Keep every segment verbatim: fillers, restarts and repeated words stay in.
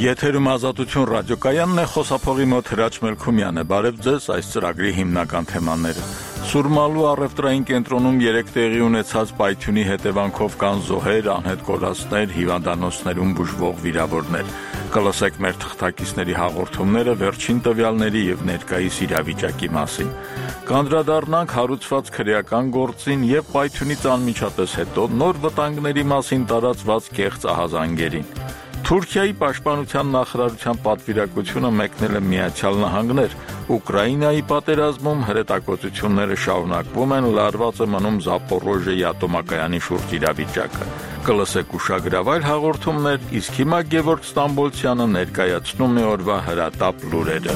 Եթերում Ազատություն ռադիոկայանն է, խոսափողի մոտ Հրաչ Մելքումյանը։ Բարև ձեզ, այս ծրագրի հիմնական թեմաները։ Սուրմալու առևտրային կենտրոնում երեկ տեղի ունեցած պայթյունի հետևանքով կան զոհեր, անհետ կորածներ, հիվանդանոցներում բուժվող վիրավորներ։ Կլսեք մեր թղթակիցների հաղորդումները վերջին տվյալների եւ ներկայիս իրավիճակի մասին։ Կանդրադառնանք հարուցված քրեական գործին եւ պայթյունից անմիջապես հետո նոր վտանգների մասին տարածված կեղծ ահազանգերին։ Թուրքիայի պաշտպանության նախարարության պատվիրակությունը մեկնել է Միացյալ Նահանգներ։ Ուկրաինայի պատերազմում հրետակոծությունները շարունակվում են, լարված է մնում Զապորոժիեի ատոմակայանի շուրջ իրավիճակը։ Կլսեք ուշագրավայր հաղորդումներ, իսկ հիմա Գևորգ Ստամբոլցյանը ներկայացնում է օրվա հրատապ լուրերը։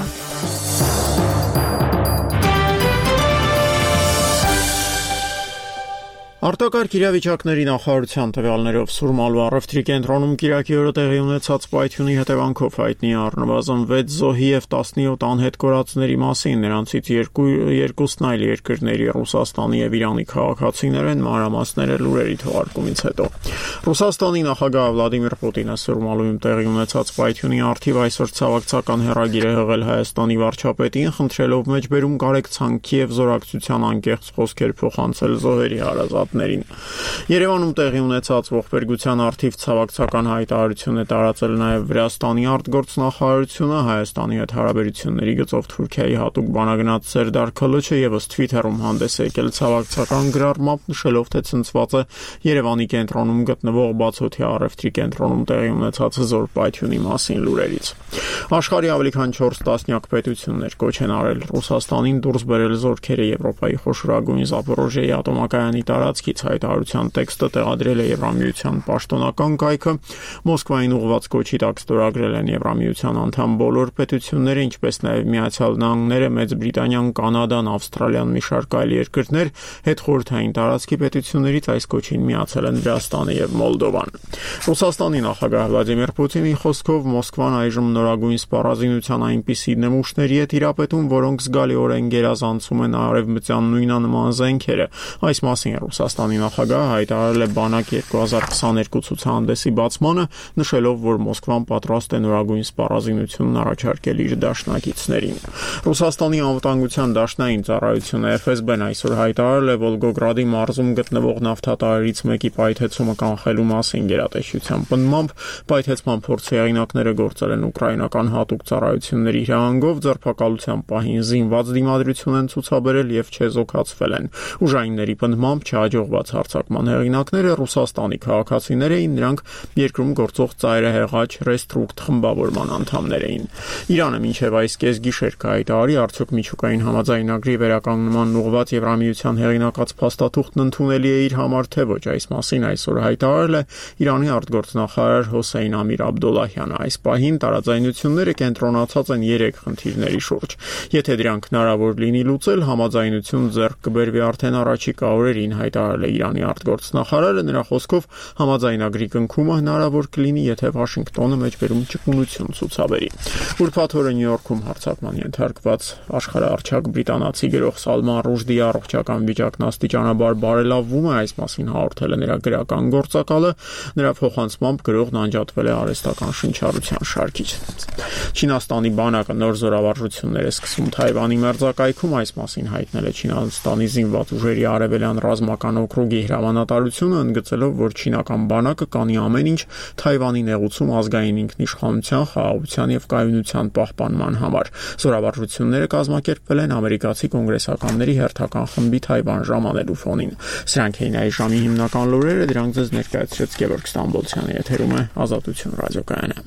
Արտակարգ իրավիճակների նախարարության տվյալներով Սուրմալու առևտրի կենտրոնում կիրակի օրը տեղի ունեցած պայթյունի հետևանքով հայտնի է առնվազն վեց զոհի եւ տասնյոթ անհետ կորածների մասին, նրանցից երկու երկուսն այլ երկրների Ռուսաստանի եւ Իրանի քաղաքացիներ են, մանրամասները լուրերի թողարկումից հետո։ Ռուսաստանի նախագահ Վլադիմիր Պուտինը Սուրմալուում տեղի ունեցած պայթյունի առթիվ այսօր ցավակցական հեռագիր է հղել Հայաստանի վարչապետին, խնդրելով մեջբերում կարեկցանքի եւ զորակցության անկեղծ խոսքեր փոխանցել զոհերի հարազատ։ Երևանում տեղի ունեցած ողբերգության առթիվ ցավակցական հայտարարություն է տարածել նաև Վրաստանի արտգործնախարարությունը, Հայաստանի հետ հարաբերությունների գծով Թուրքիայի հատուկ բանագնաց Սերդար Քլոչը եւս Twitter-ում հանդես է եկել ցավակցական գրառմամբ, նշելով, թե ցնցված է Երևանի կենտրոնում գտնվող բացօթյա առևտրի կենտրոնում տեղի ունեցած զոր պայթյունի մասին լուրերից։ Աշխարհի ավելի քան չորս տասնյակ պետություններ կոչ են արել Ռուսաստանին դուրս բերել զորքերը Եվրոպայի խոշորագույն Զապորոժիեի ատոմակայանի տարածքից։ Հայտարարության տեքստը տեղադրել է Եվրամիության պաշտոնական կայքը, Մոսկվային ուղղված կոչի տակ ստորագրել են Եվրամիության անդամ բոլոր պետությունները, ինչպես նաև Միացյալ Նահանգները, Մեծ Բրիտանիան, Կանադան, Ավստրալիան, մի շարք այլ երկրներ, հետխորհրդային տարածքի պետություններից այս կոչին միացել են Վրաստանը եւ Մոլդովան։ Ռուսաստանի նախագահ Վլադիմիր Պուտինի խոսքով Մոսկվան այժմ նորագույն սպառազինության այնպիսի նմուշների է տիրապետում, որոնք զգալիորեն գերազանցում են արևմտյան նույնանման զենքերը։ Այս մասին Ռուսաստանի նախագահը հայտարարել է բանակ երկու հազար քսաներկու ցուցահանդեսի բացմանը, նշելով, որ Մոսկվան պատրաստ է նորագույն սպառազինությունն առաջարկել իր դաշնակիցներին։ Ռուսաստանի անվտանգության դաշնային ծառայությունը Էֆ Էս Բեն այսօր հայտարարել է Վոլգոգրադի մարզում գտնվող նավթատարներից մեկի պայթեցումը կանխելու մասին գերատեսչության պնդմամբ, պայթեցման փորձի հեղինակները գործել են ուկրաինական հատուկ ծառայությունների հրահանգով, ձերբակալության պահին զինված դիմադրություն են ցուցաբերել եւ չեզոքացվել են։ Ուժայինների պնդմամբ չհաջողված հարձակման հեղինակները Ռուսաստանի քաղաքացիներ էին, նրանք երկրում գործող ծայրահեղաչ Ռեստրուկտ խմբավորման անդամներ էին։ Իրանը մինչև այս կեսգիշեր կհայտարարի, արդյոք միջուկային համաձայնագրի վերականգնման ուղղված Եվրամիության հեղինակած փաստաթուղթն ընդունելի է իր համար, թե ոչ, այս մասին այսօր հայտարարել է Իրանի արտգործնախարար Հոսեյն Ամիր Աբդոլլահյանը։ Այս պահին տարաձայնությունները կենտրոնացած են երեք խնդիրների շուրջ։ Եթե դրանք հնարավոր լինի լուծել, համաձայնություն ձեռք կբերվի արդեն առաջիկա օրերին, հայտարարել է Իրանի արտգործնախարարը, նրա խոսքով համաձայնագրի կնքումը հնարավոր կլինի, եթե Վաշինգտոնը մեջբերում ճկունություն ցուցաբերի։ Ուրբաթ օրը Նյու Յորքում հարձակման ենթարկված աշխարհահռչակ բրիտանացի գրող Սալման Ռուշդիի առողջական վիճակն աստիճանաբար բարելավվում է, այս մասին հաղորդել է նրա գրական գործակալը, նրա փոխանցմամբ գրողն անջատվել է արհեստական շնչառության շարքից։ Չինաստանի բանակը նոր զորավարժություններ է սկսում Թայվանի մերձակայքում, այս մասին հայտնել է Չինաստանի զինված ուժերի արևելյան ռազմական օկրուգի հրամանատարությունը, ընդգծելով, որ չինական բանակը կանի ամեն ինչ Թայվանի նեղուցում ազգային ինքնիշխանության, խաղաղության եւ կայունության պահպանման համար։ Զորավարժությունները կազմակերպվել են ամերիկացի կոնգրեսականների հերթական խմբի Թայվան ժամանելու ֆոնին։ Սրանք էին այս ժամի հիմնական լուրերը, դրանք ձեզ ներկայացրեց Գևորգ Ստամբոլցյանը, եթերում է Ազատություն ռադիոկայանը։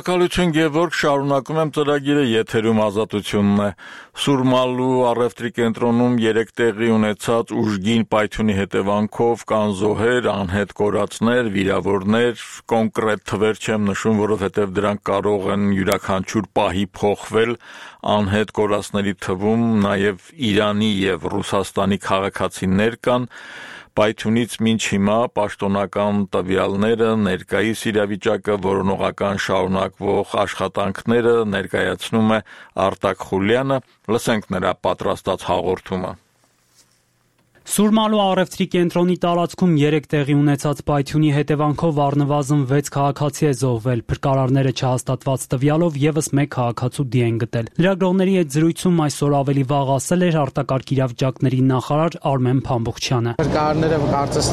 Շնորհակալություն Գևորգ, շարունակում եմ ծրագիրը, եթերում Ազատությունն է։ Սուրմալու առևտրի կենտրոնում երեք տեղի ունեցած ուժգին պայթյունի հետևանքով կան զոհեր, անհետ կորածներ, վիրավորներ, կոնկրետ թվեր չեմ նշում, որովհետև դրանք կարող են յուրաքանչյուր պահի փոխվել, անհետ կորածների թվում նաև Իրանի և Ռուսաստանի քաղաքացիներ կան։ Պայթյունից մինչ հիմա պաշտոնական տվյալները, ներկայիս իրավիճակը, որոնողական շարունակվող աշխատանքները ներկայացնում է Արտակ Խուլյանը, լսենք նրա պատրաստած հաղորդումը։ Սուրմալու առևտրի կենտրոնի տարածքում երեք տեղի ունեցած պայթյունի հետևանքով առնվազն վեց քաղաքացի է զոհվել, փրկարարները չհաստատված տվյալով ևս մեկ քաղաքացու դի են գտել։ Լրագրողների հետ զրույցում այսօր ավելի վաղ ասել էր արտակարգ իրավիճակների նախարար Արմեն Փամբուխչյանը։ Փրկարարները կարծես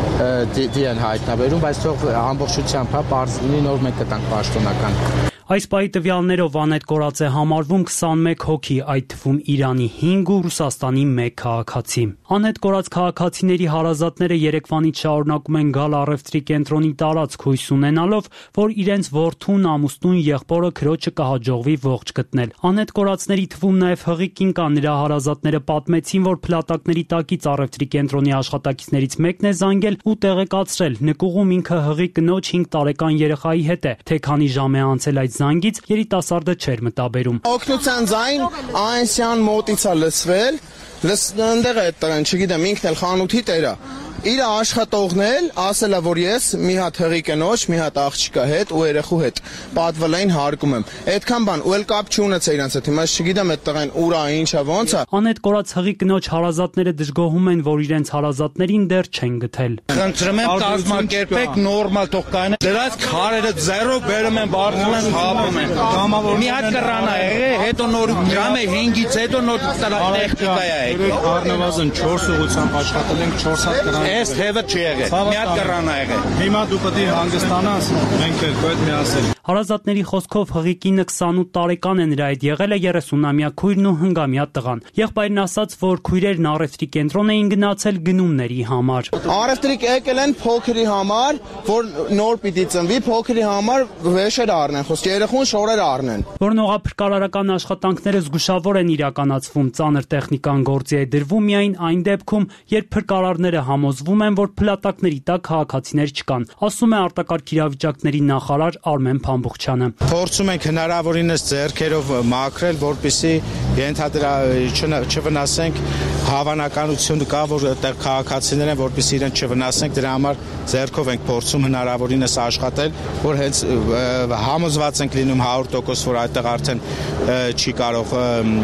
թե դի են հայտնաբերում, բայց թող ամբողջությամբ հա բարձ լինի, նոր մեկ կտանք պաշտոնական։ Այս պահի տվյալներով անհետ կորած է համարվում քսանմեկ հոգի, այդ թվում Իրանի հինգ ու Ռուսաստանի մեկ քաղաքացի։ Անհետ կորած քաղաքացիների հարազատները երեկվանից շարունակում են գալ առևտրի կենտրոնի տարածք, հույս ունենալով, որ իրենց որդուն, ամուսնուն, եղբորը, քրոջը կհաջողվի ողջ գտնել։ Անհետ կորածների թվում նաև հղի կին կա, նրա հարազատները պատմեցին, որ փլատակների տակից առևտրի կենտրոնի աշխատակիցներից մեկն է զանգել ու տեղեկացրել, նկուղում ինքը հղի կնոջ հինգ տարեկան երեխայի հետ է, թե քանի ժամ է անցել այդ զանգից, երիտասարդը չէր մտաբերում։ Օգնության ձայն այնսյան մոտից է լսվել, ընդեղ է տղեն, չգիտեմ, ինքն էլ խանութի տերը։ Իր աշխատողն էլ ասել է, որ ես մի հատ հղի կնոջ, մի հատ աղջիկա հետ ու երեխու հետ պատվել էին հարկում եմ։ Այդքան բան, ու էլ կապ չունեցա իրանց հետ, հիմա չգիտեմ այդ տղեն ուր է, ինչ է, ոնց է։ Անհետ կորած հղի կնոջ հարազատները դժգոհում են, որ իրենց հարազատներին դեռ չեն գտել։ Խնդրում եմ կազմակերպեք նորմալ թող կային։ Դրանց քարերը ձեռով բերում են, բարձրում են, խաբում են։ Մի հատ կռան է եղել, հետո նոր ժամը հինգից հետո նոր տեխնիկա է եկել։ Առնվազն չորս ուղղությամբ աշխատել ենք չորս հատ կռան։ Այս թևը չի եղել։ Մի հատ կռան է եղել։ Հիմա դու պետք է հանգստանաս, մենք էլ պետք է միասին։ Հարազատների խոսքով հղի կինը քսանութ տարեկան է, նրա հետ եղել է երեսունամյա քույրն ու հնգամյա տղան։ Եղբայրն ասաց, որ քույրերն առևտրի կենտրոն էին գնացել գնումների համար։ Առևտրիկ եկել են փոքրի համար, որ նոր պիտի ծնվի, փոքրի համար վեշեր առնեն, խոսք երեխուն շորեր առնեն։ Որոնողափրկարարական աշխատանքները զգուշավոր են իրականացվում, ծանր տեխնիկան գործի է դրվում միայն այն դեպքում, երբ փրկարարները համոզվում են, որ փլատակների տակ քաղաքացիներ չկան, ասում է արտակարգ իրավիճակների նախարար Արմեն Փամբուխչյանը։ Փորձում ենք հնարավորինս ձեռքերով մաքրել, որպեսզի ենթադրա չվնասենք, հավանականություն կա, որ այդտեղ քաղաքացիներ են, որպեսզի իրեն չվնասենք, դրա համար ձեռքով ենք փորձում հնարավորինս աշխատել, որ հենց համոզված ենք լինում հարյուր տոկոս, որ այդտեղ արդեն չի կարող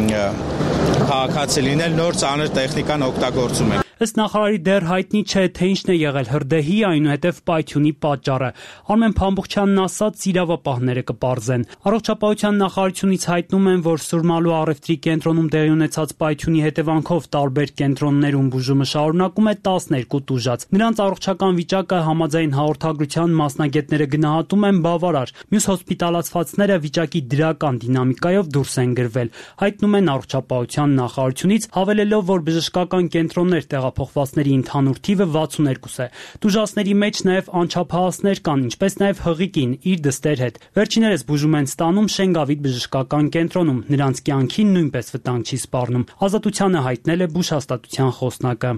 քաղաքացի լինել, նոր ծանր տեխնիկան օգտագործում ենք։ Ըստ նախարարի դեռ հայտնի չէ, թե ինչն է եղել հրդեհի, այնուհետև պայթյունի պատճառը։ Արմեն Փամբուխչյանն ասաց, իրավապահները կպարզեն։ Առողջապահության նախարարությունից հայտնում են, որ Սուրմալու առևտրի կենտրոնում տեղի ունեցած պայթյունի հետևանքով տարբեր կենտրոններում բուժումը շարունակում է տասներկու տուժած։ Նրանց առողջական վիճակը համաձայն հաղորդագրության մասնագետները գնահատում են բավարար։ Մյուս հոսպիտալացվածները վիճակի դրական դինամիկայով դուրս են գրվել։ Հայտնում են առողջապահության նախարարությունից, հավելելով, որ բժշկական կենտրոններ տեղափոխվածների ընդհանուր թիվը վաթսուններկու է։ Տուժածների մեջ նաև անչափահասներ կան, ինչպես նաև հղի կին իր դստեր հետ։ Վերջիներս բուժում են ստանում Շենգավիթ բժշկական կենտրոնում, նրանց կյանքին նույնպես վտանգ չի սպառնում։ Ազատությանը հայտնել է բուժհաստատության խոսնակը։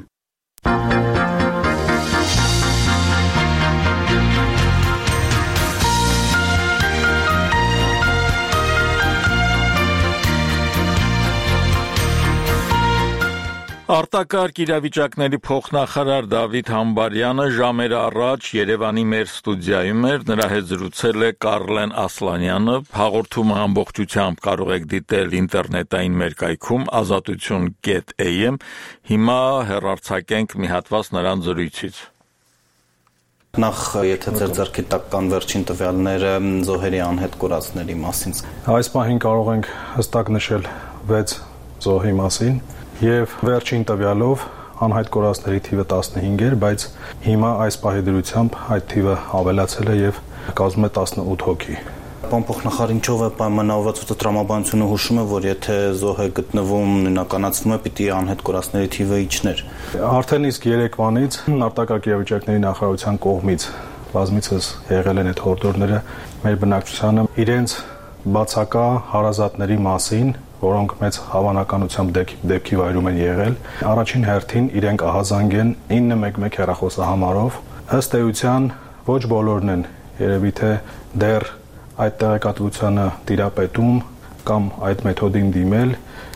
Արտակարգ իրավիճակների փոխնախարար Դավիթ Համբարյանը ժամեր առաջ Երևանի մեր ստուդիայում էր, նրա հետ զրուցել է Կարլեն Ասլանյանը, հաղորդումը ամբողջությամբ կարող եք դիտել ինտերնետային մեր կայքում ազատություն կետ էյ էմ, հիմա հեռարձակենք մի հատված նրան զրույցից։ Նախ եթե ձեր ձեռքի տակ կան վերջին տվյալները զոհերի անհետ կորածների մասին։ Այս պահին կարող ենք հստակ նշել վեց զոհի մասին եւ վերջին տվյալով անհայտ կորածների թիվը տասնհինգ էր, բայց հիմա այս պահի դրությամբ այդ թիվը ավելացել է եւ կազմում է տասնութ հոգի։ Պարոն փոխնախարար, ինչով է պայմանավորված տրամաբանությունը հուշում է, որ եթե զոհ է գտնվում, նույնականացվում է, պիտի անհետ կորածների թիվը իջներ։ Արդեն իսկ երեկվանից արտակարգ իրավիճակների նախարարության կողմից բազմիցս եղել են այդ հորդորները մեր բնակչությանը իրենց բացակա հարազատների մասին, որոնք մեծ հավանականությամբ դեպքի վայրում են եղել, առաջին հերթին իրենք ահազանգեն ինը մեկ մեկ հեռախոսահամարով, ըստ էության ոչ բոլորն են երևի թե դեռ այդ տեղեկատվությանը տիրապետում կամ այդ մեթոդին դիմել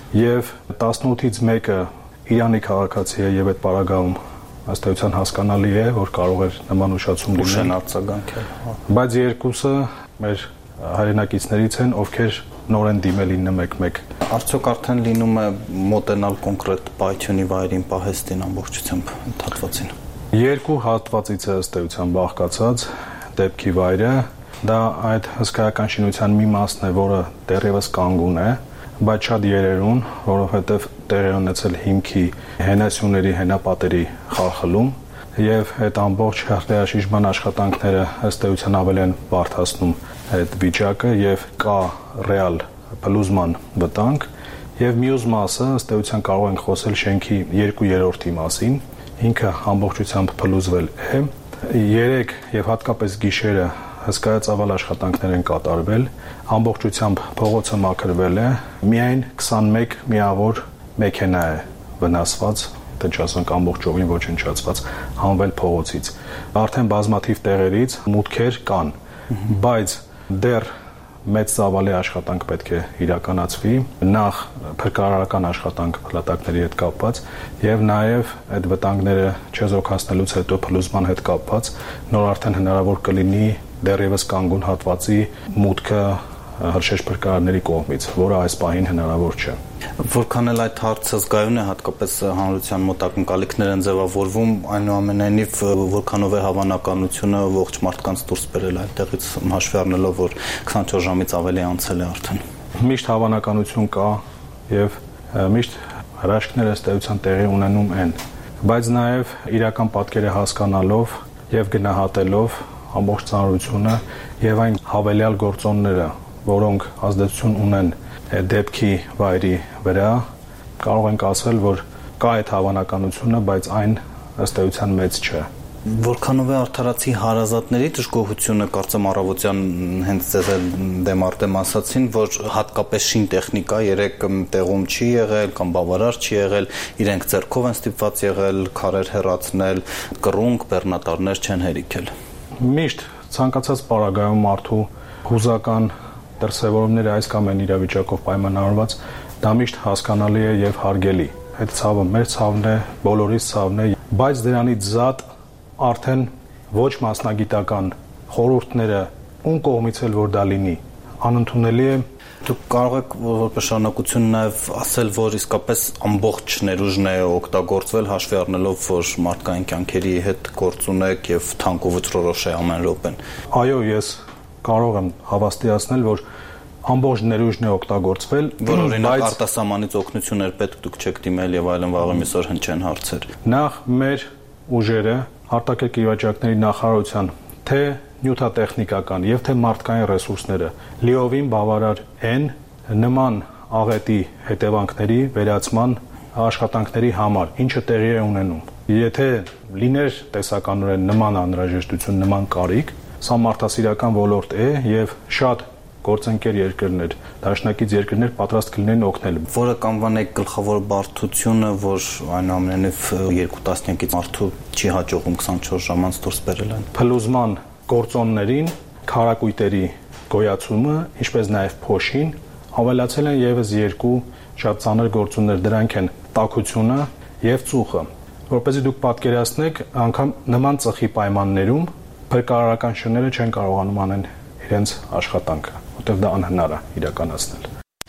եւ տասնութից մեկը Իրանի քաղաքացի է եւ այդ պարագայում ըստ էության հասկանալի է, որ կարող էր նման ուշացում լինել արձագանքել, բայց երկուսը մեր հայրենակիցներից են, ովքեր նոր են դիմել ինը մեկ մեկ։ Արդյոք արդեն լինում է մոտենալ կոնկրետ պայթյունի վայրին, պահեստին ամբողջությամբ հատվածին։ Երկու հատվածից է ըստ էության բաղկացած դեպքի վայրը, դա այդ հսկայական շինության մի մասն է, որը դեռևս կանգուն է, բայց շատ երերուն, որովհետև տեղի ունեցել հիմքի հենասյուների, հենապատերի խախլում եւ այդ ամբողջ հրդեհաշիժման աշխատանքները ըստ էության ավելի են բարդացնում այդ վիճակը եւ կա ռեալ փլուզման վտանգ եւ մյուս մասը ըստ էության կարող ենք խոսել շենքի երկու երրորդի մասին, ինքը ամբողջությամբ փլուզվել է, երեք եւ հատկապես գիշերը հսկայածավալ աշխատանքներ են կատարվել, ամբողջությամբ փողոցը մաքրվել է, միայն քսանմեկ միավոր մեքենա է վնասված, թե չասենք ամբողջովին ոչնչացված, հանվել փողոցից։ Արդեն բազմաթիվ տեղերից մուտքեր կան, բայց դեռ մեծ ծավալի աշխատանք պետք է իրականացվի, նախ փրկարարական աշխատանք փլատակների հետ կապված եւ նաեւ այդ վտանգները չեզոքացնելուց հետո փլուզման հետ կապված նոր արդեն հնարավոր կլինի դեռևս կանգուն հատվածի մուտքը հրշեջ փրկարարների կողմից, որը այս պահին հնարավոր չէ։ Որքան էլ այդ հարցը զգայուն է, հատկապես հանրության մոտ ակնկալիքներ են ձևավորվում, այնուամենայնիվ որքանով է հավանականությունը ողջ մարդկանց դուրս բերել այդտեղից հաշվի առնելով, որ քսանչորս ժամից ավելի անցել է արդեն։ Միշտ հավանականություն կա եւ միշտ հրաշքները ըստ էության տեղի ունենում են, բայց նաեւ իրական պատկերը հասկանալով եւ գնահատելով ամբողջ ծանրությունը եւ այն հավելյալ գործոնները, որոնք ազդեցություն ունեն դեպքի վայրի վրա, կարող ենք ասել, որ կա այդ հավանականությունը, բայց այն ըստ էության մեծ չէ։ Որքանով է արդարացի հարազատների դժգոհությունը, կարծեմ առավոտյան հենց ձեզ դեմ արդեմ ասացին, որ հատկապես շին տեխնիկա երեք տեղում չի եղել կամ բավարար չի եղել, իրենք ձեռքով են ստիպված եղել քարեր հեռացնել, կռունկ, բեռնատարներ չեն հերիքել։ Միշտ ցանկացած պարագայում մարդու հուզական դրսևորումները այս կամ այն իրավիճակով պայմանավորված, դա միշտ հասկանալի է եւ հարգելի։ Այդ ցավը մեր ցավն է, բոլորիս ցավն է, բայց դրանից զատ արդեն ոչ մասնագիտական խորհուրդները ում կողմից էլ որ դա լինի, անընդունելի է։ Դուք կարող եք որպես շարունակություն նաև ասել, որ իսկապես ամբողջ ներուժն է օգտագործվել հաշվի առնելով, որ մարդկային կյանքերի հետ գործ ունեք եւ թանկ ու վճռորոշ է ամեն րոպեն։ Այո, ես կարող եմ հավաստիացնել, որ ամբողջ ներուժն է օգտագործվել, որ օրինակ արտասահմանից օգնություններ պետք դուք չեք դիմել եւ այլն վաղը միսօր հնչեն հարցեր։ Նախ մեր ուժերը արտաքին իրավիճակների նախարարության թե նյութատեխնիկական եւ թե մարդկային ռեսուրսները լիովին բավարար են նման աղետի հետևանքների վերացման աշխատանքների համար, ինչը տեղի է ունենում։ Եթե լիներ տեսականորեն նման անհրաժեշտություն, նման կարիք, սա մարդասիրական ոլորտ է եւ շատ գործընկեր երկրներ, դաշնակից երկրներ պատրաստ կլինեն օգնել։ Որը կանվանեք գլխավոր բարդությունը, որ այնուամենայնիվ երկու տասնյակից մարդու չի հաջողում քսանչորս ժամանց դուրս բերել այն։ Փլուզման գործոններին քարակույտերի գոյացումը, ինչպես նաև փոշին, ավելացել են եւս երկու շատ ծանր գործոններ, դրանք են տաքությունը եւ ծուխը։ Որպեսզի դուք պատկերացնեք, անգամ նման ծխի պայմաններում փրկարարական շները չեն կարողանում անել իրենց աշխատանքը, որտեղ դա անհնար է իրականացնել։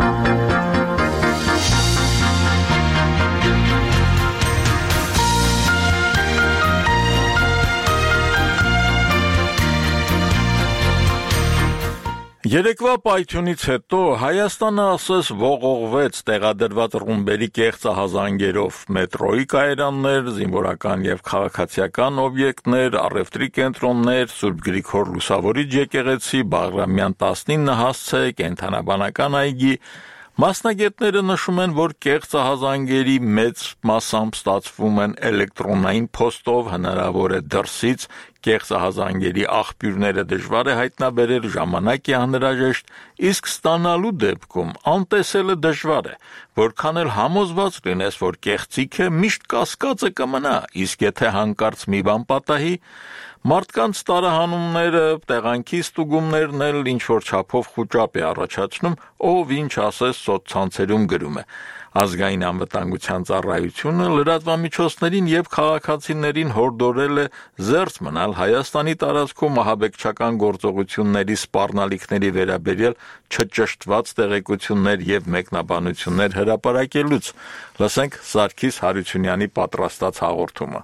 Երեկվա պայթյունից հետո Հայաստանը ասես ողողվեց տեղադրված ռումբերի կեղծ ահազանգերով, մետրոյի կայարաններ, զինվորական եւ քաղաքացիական օբյեկտներ, առևտրի կենտրոններ, Սուրբ Գրիգոր Լուսավորիչ եկեղեցի, Բաղրամյան տասնինը հասցե, կենդանաբանական այգի։ Մասնագետները նշում են, որ կեղծ ահազանգերի մեծ մասամբ ստացվում են էլեկտրոնային փոստով, հնարավոր է դրսից կեղծահազանգերի աղբյուրները դժվար է հայտնաբերել, ժամանակ է անհրաժեշտ, իսկ ստանալու դեպքում անտեսելը դժվար է, որքան էլ համոզված լինես, որ կեղծիքը միշտ կասկածը կմնա, իսկ եթե հանկարծ մի բան պատահի, մարդկանց տարահանումները, տեղանքի ստուգումներն էլ ինչ-որ չափով խուճապ է առաջացնում, ով ինչ ասես սոցցանցերում գրում է։ Ազգային անվտանգության ծառայությունը լրատվամիջոցներին եւ քաղաքացիներին հորդորել է զերծ մնալ Հայաստանի տարածքում ահաբեկչական գործողությունների սպառնալիքների վերաբերյալ չճշտված տեղեկություններ եւ մեկնաբանություններ հրապարակելուց։ Լսենք Սարգիս Հարությունյանի պատրաստած հաղորդումը։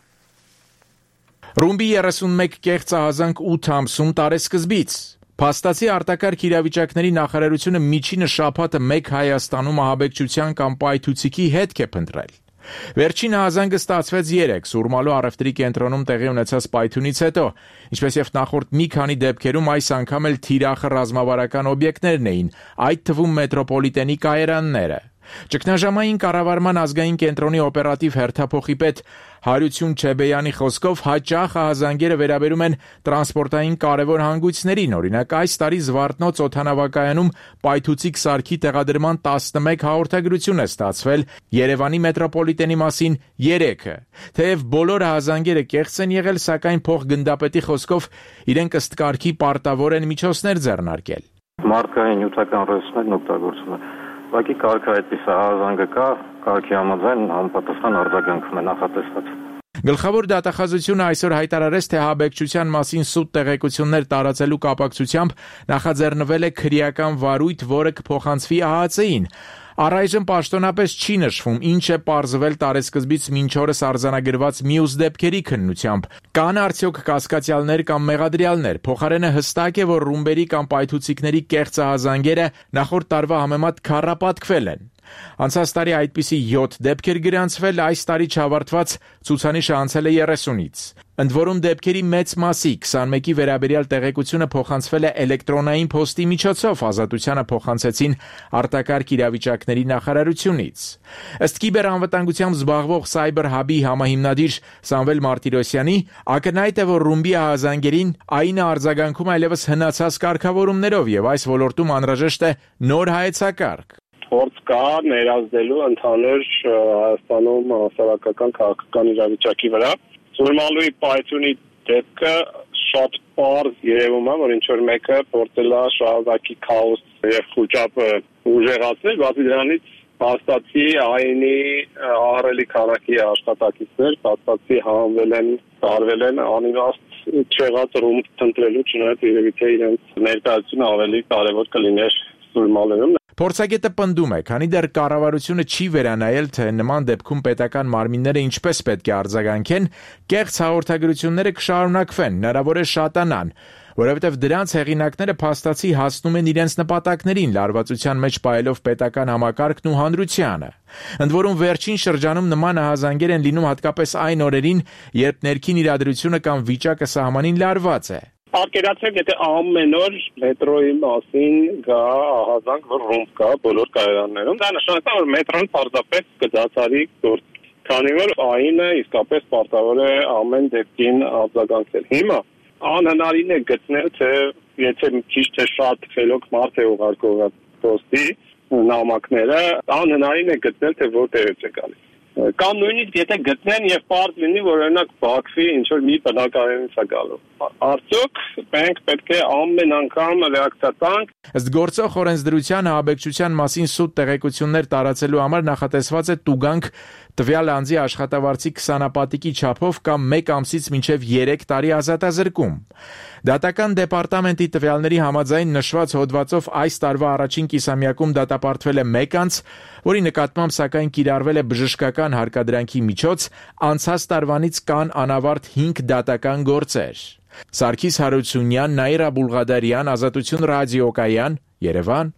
Ռումբի երեսունմեկ կեղծահազանգ ութ ամսում տարեսկզբից Փաստացի արտակարգ իրավիճակների նախարարությունը միջինը շաբաթը մեկ Հայաստանում ահաբեկչության կամ պայթուցիկի հետք է փնտրել։ Վերջին հազանգը ստացվեց երեկ Սուրմալու առևտրի կենտրոնում տեղի ունեցած պայթյունից հետո, ինչպես եւ նախորդ մի քանի դեպքերում այս անգամ էլ թիրախը ռազմավարական օբյեկտներն էին, այդ թվում մետրոպոլիտենի կայարանները։ Ճգնաժամային կառավարման ազգային կենտրոնի օպերատիվ հերթափոխի պետ Հարություն Չեբեյանի խոսքով հաճախ ահազանգերը վերաբերում են տրանսպորտային կարևոր հանգույցներին, օրինակ այս տարի Զվարթնոց օդանավակայանում պայթուցիկ սարքի տեղադրման տասնմեկ հաղորդագրություն է ստացվել, Երևանի մետրոպոլիտենի մասին երեքը։ Թեև բոլոր ահազանգերը կեղծ են եղել, սակայն փոխգնդապետի խոսքով իրենք ըստ կարգի պարտավոր են միջոցներ ձեռնարկել։ Մարդկային նյութական ռեսուրսներն օգտագործում են։ Ուղղակի կարգը այդպես հազանգը կա, կարգի համաձայն համապատասխան արձագանքում է նախատեսված։ Գլխավոր դատախազությունը այսօր հայտարարեց, թե ահաբեկչության մասին սուտ տեղեկություններ տարածելու կապակցությամբ նախաձեռնվել է քրեական վարույթ, որը կփոխանցվի ԱՀԾ-ին։ Առայժմ պաշտոնապես չի նշվում, ինչ է պարզվել տարեսկզբից մինչ օրս արձանագրված մյուս դեպքերի քննությամբ։ Կան արդյոք կասկածյալներ կամ մեղադրյալներ։ Փոխարենը հստակ է, որ ռումբերի կամ պայթուցիկների կեղծահազանգերը նախորդ տարվա համեմատ քառապատկվել են։ Անցած տարի այդպիսի յոթ դեպքեր գրանցվել, այս տարի չավարտված ցուցանիշը անցել է երեսունից։ Ընդ որում դեպքերի մեծ մասի քսանմեկի վերաբերյալ տեղեկությունը փոխանցվել է էլեկտրոնային փոստի միջոցով, ազատությանը փոխանցեցին արտակարգ իրավիճակների նախարարությունից։ Ըստ կիբերանվտանգությամբ զբաղվող Cyber Hub-ի համահիմնադիր Սամվել Մարտիրոսյանի, ակնհայտ է, որ ռումբի ահազանգերին ԱԻՆ-ը արձագանքում այլևս հնացած կարգավորումներով եւ այս ոլորտում անհրաժեշտ է նոր հայեցակարգ։ Փորձ կա ներազդելու ընդհանուր Հայաստանում հասարակական քաղաքական իրավիճակի վրա։ Սուրմալուի պայթյունի դեպքը շատ պարզ երևում է, որ ինչ-որ մեկը փորձել է շարունակի քաոս եւ խուճապը ուժեղացնել, բացի դրանից փաստացի ԱԻՆ-ի ահռելի քանակի աշխատակիցներ փաստացի հանվել են, տարվել են անիմաստ չեղած ռումբ տնտրելու, չնայած երևի թե իրենց ներկայությունը ավելի կարևոր կլիներ Սուրմալուում։ Փորձագետը պնդում է, քանի դեռ կառավարությունը չի վերանայել, թե նման դեպքում պետական մարմինները ինչպես պետք է արձագանքեն, կեղծ հաղորդագրությունները կշարունակվեն, հնարավոր է շատանան, որովհետև դրանց հեղինակները փաստացի հասնում են իրենց նպատակներին, լարվածության մեջ պահելով պետական համակարգն ու հանրությանը։ Ընդ որում վերջին շրջանում նման ահազանգեր են լինում հատկապես այն օրերին, երբ ներքին իրադրությունը կամ վիճակը սահմանին լարված է։ Արկերացեք, եթե ամեն օր մետրոյի մասին գա ահազանգ, որ ռումբ կա բոլոր կայարաններում, դա նշանակում է, որ մետրոն պարզապես կդադարի գործ, քանի որ ԱԻՆ-ը իսկապես պարտավոր է ամեն դեպքին արձագանքել։ Հիմա անհնարին է գտնել, թե եթե քիչ թե շատ խելոք մարդ է ուղարկող պոստի նամակները, անհնարին է գտնել, թե որտեղից է գալիս։ Կամ նույնիսկ եթե գտնեն եւ պարզ լինի, որ օրինակ Բաքվի ինչ-որ մի բնակարանից է գալու։ Արդյոք մենք պետք է ամեն անգամ ռեակցիա տանք։ Ըստ գործող օրենսդրության ահաբեկչության մասին սուտ տեղեկություններ տարածելու համար նախատեսված է տուգանք տվյալ անձի աշխատավարձի քսանապատիկի չափով կամ մեկ ամսից մինչև երեք տարի ազատազրկում։ Դատական դեպարտամենտի տվյալների համաձայն նշված հոդվածով այս տարվա առաջին կիսամյակում դատապարտվել է մեկ անձ, որի նկատմամբ սակայն կիրառվել է բժշկական հարկադրանքի միջոց, անցած տարվանից կան անավարտ հինգ դատական գործեր։ Սարգիս Հարությունյան, Նաիրա Բուլղադարյան, Ազատություն ռադիոկայան, Երևան։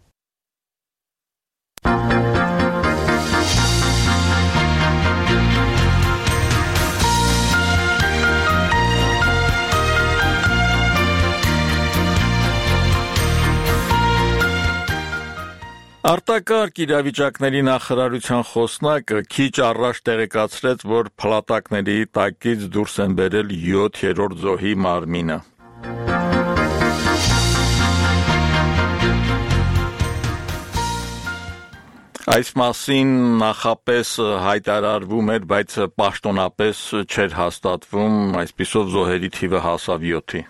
Արտակարգ իրավիճակների նախարարության խոսնակը քիչ առաջ տեղեկացրեց, որ փլատակների տակից դուրս են բերել յոթերորդ զոհի մարմինը։ Այս մասին նախապես հայտարարվում էր, բայց պաշտոնապես չէր հաստատվում, այսպիսով զոհերի թիվը հասավ յոթի։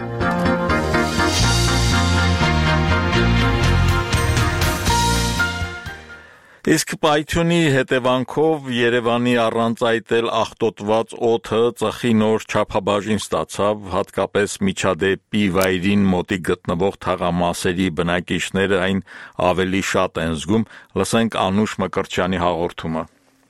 Իսկ պայթյունի հետևանքով Երևանի առանց այտել աղտոտված օդը ծխի նոր չափաբաժին ստացավ, հատկապես միջադեպի վայրին մոտիկ գտնվող թաղամասերի բնակիչները այն ավելի շատ են զգում, լսենք Անուշ Մկրտչյանի հաղորդումը։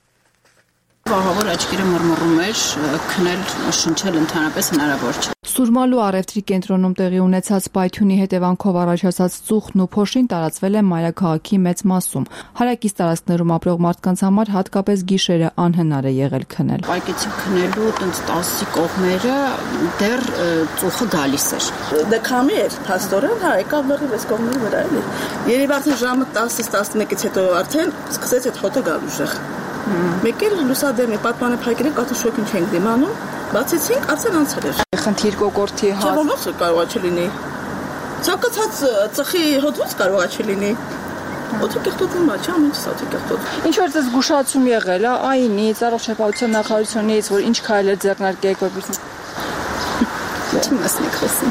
Վահավոր աչքերը մռմռում էր, քնել, շնչել ընդհանրապես հնարավոր չէ։ Սուրմալու առևտրի կենտրոնում տեղի ունեցած պայթյունի հետևանքով առաջացած ծուխն ու փոշին տարածվել է մայրաքաղաքի մեծ մասում։ Հարակից տարածքներում ապրող մարդկանց համար հատկապես գիշերը անհնար է եղել քնել։ Պայքեցի քնելու տենց տասի կողմերը դեռ ծուխը գալիս էր։ Դե քամի էր, փաստորեն, հա, եկավ մեռի վեց կողմերի վրա էլի։ Երևի արդեն ժամը տասից տասնմեկից հետո արդեն սկսեց այդ հոտը գալ ուժեղ։ Մեկ էլ լուսադեմ է պատմանը փակել ենք, արդեն շոկին չենք դիմանում, բացեցինք, արդեն անցել էր։ Խնդիր կոկորտի հա։ Չէ, ոնց կարողա չլինի։ Ցանկացած ծխի հոդված կարողա չլինի։ Օդը կեղտոտվում է, չէ՞, ամեն ինչ սա կեղտոտվում։ Ինչ որ դες զգուշացում եղել, այնից, առողջապահության նախարարությունից, որ ինչ քայլեր ձեռնարկեք, որպեսզի Ինչ մասնիկ խոսում։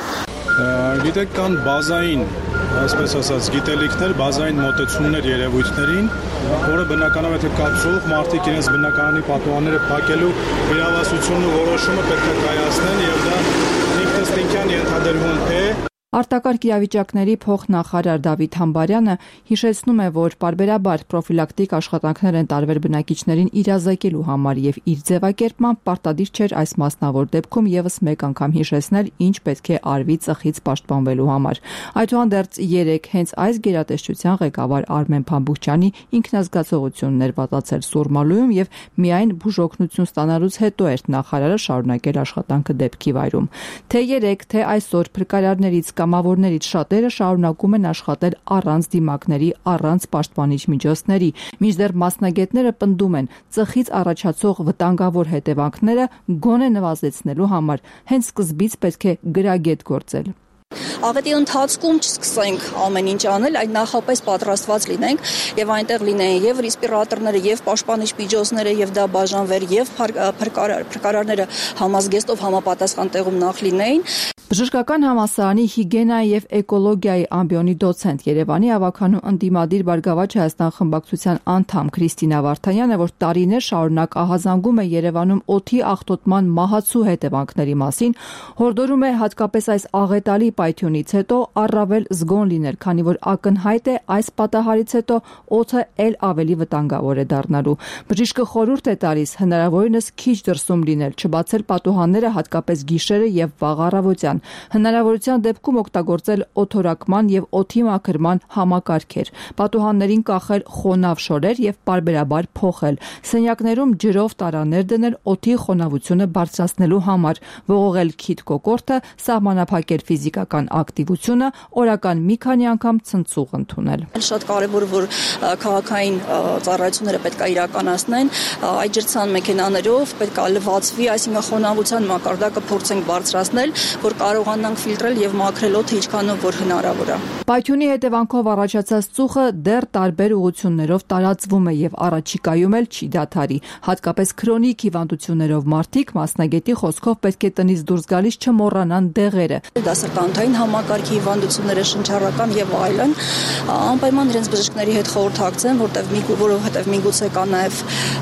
Գիտեք, կան բազային, այսպես ասած, գիտելիքներ, բազային մոտեցումներ երևույթներին, որը բնականաբար եթե կապսուլող մարդիկ իրենց բնակարանի պատուհանները փակելու իրավասությունն ու որոշումը պետք է կայացնեն եւ դա ինքնըստինքյան ենթադրվում է։ Արտակարգ իրավիճակների փոխնախարար Դավիթ Համբարյանը հիշեցնում է, որ պարբերաբար պրոֆիլակտիկ աշխատանքներ են տարվել բնակիչներին իրազեկելու համար եւ իր ձևակերպմամբ պարտադիր չէր այս մասնավոր դեպքում եւս մեկ անգամ հիշեցնել, ինչ պետք է արվի ծխից պաշտպանվելու համար։ Այդուհանդերձ երեք հենց այս գերատեսչության ղեկավար Արմեն Փամբուխչյանի ինքնազգացողությունն էր պատացել Սուրմալույում եւ միայն բուժօգնություն ստանալուց հետո էր նախարարը շարունակել աշխատանքը դեպքի վայրում։ Թե երեք, թե այսօր փրկարարներից կամավորներից շատերը շարունակում են աշխատել առանց դիմակների, առանց պաշտպանիչ միջոցների, մինչդեռ մասնագետները պնդում են ծխից առաջացող վտանգավոր հետևանքները գոնե նվազեցնելու համար հենց սկզբից պետք է գրագետ գործել։ Աղետի ընթացքում չսկսենք ամեն ինչ անել, այլ նախապես պատրաստված լինենք եւ այնտեղ լինեն եւ ռեսպիրատորները, եւ պաշտպանիչ միջոցները, եւ դա բաժանվեր, եւ փրկարար, փրկարարները համազգեստով համապատասխան տեղում նախ լինեին։ Բժշկական համալսարանի հիգիենայի եւ էկոլոգիայի ամբիոնի դոցենտ Երևանի ավականու ընդդիմադիր Բարգավաճ Հայաստան խմբակցության անդամ Քրիստինա Վարդանյանը, որ տարիներ շարունակ ահազանգում է Երևանում օդի աղտոտման մահացու հետևանքների մասին, հորդորում է հատկապես այս աղետալի պայթյունից հետո առավել զգոն լինել, քանի որ ակնհայտ է այս պատահարից հետո օդը ել ավելի վտանգավոր է դառնալու։ Բժիշկը խորհուրդ է տալիս հնարավորինս քիչ դրսում լինել, չբացել պատուհանները հատկապես գիշերը եւ վաղ առավոտյան։ Հնարավորության դեպքում օգտագործել օդորակման եւ օդի մաքրման համակարգեր, պատուհաններին կախել խոնավ շորեր եւ պարբերաբար փոխել, սենյակներում ջրով տարաներ դնել օդի խոնավությունը բարձրացնելու համար, ողողել քիթ կոկորտը, սահմանափակել ֆիզիկական ակտիվությունը, օրական մի քանի անգամ ցնցուղ ընդունել։ Շատ կարեւոր է, որ քաղաքային ծառայությունները պետք է իրականացնեն, այդ ջրցան մեքենաներով պետք է լվացվի, այսինքն խոնավության մակարդակը փորձենք բարձրացնել, որ կարողանանք ֆիլտրել եւ մաքրել օդը ինչքանով որ հնարավոր է։ Պայթյունի հետևանքով առաջացած ծուխը դեռ տարբեր ուղղություններով տարածվում է եւ առաջիկայում էլ չի դադարի։ Հատկապես քրոնիկ հիվանդություններով մարդիկ մասնագետի խոսքով պետք է տնից դուրս գալիս չմոռանան դեղերը։ Դա սրտանոթային համակարգի հիվանդությունները, շնչառական եւ այլն, անպայման իրենց բժիշկների հետ խորհրդակցեն, որտեղ որովհետեւ միգուցե կա նաեւ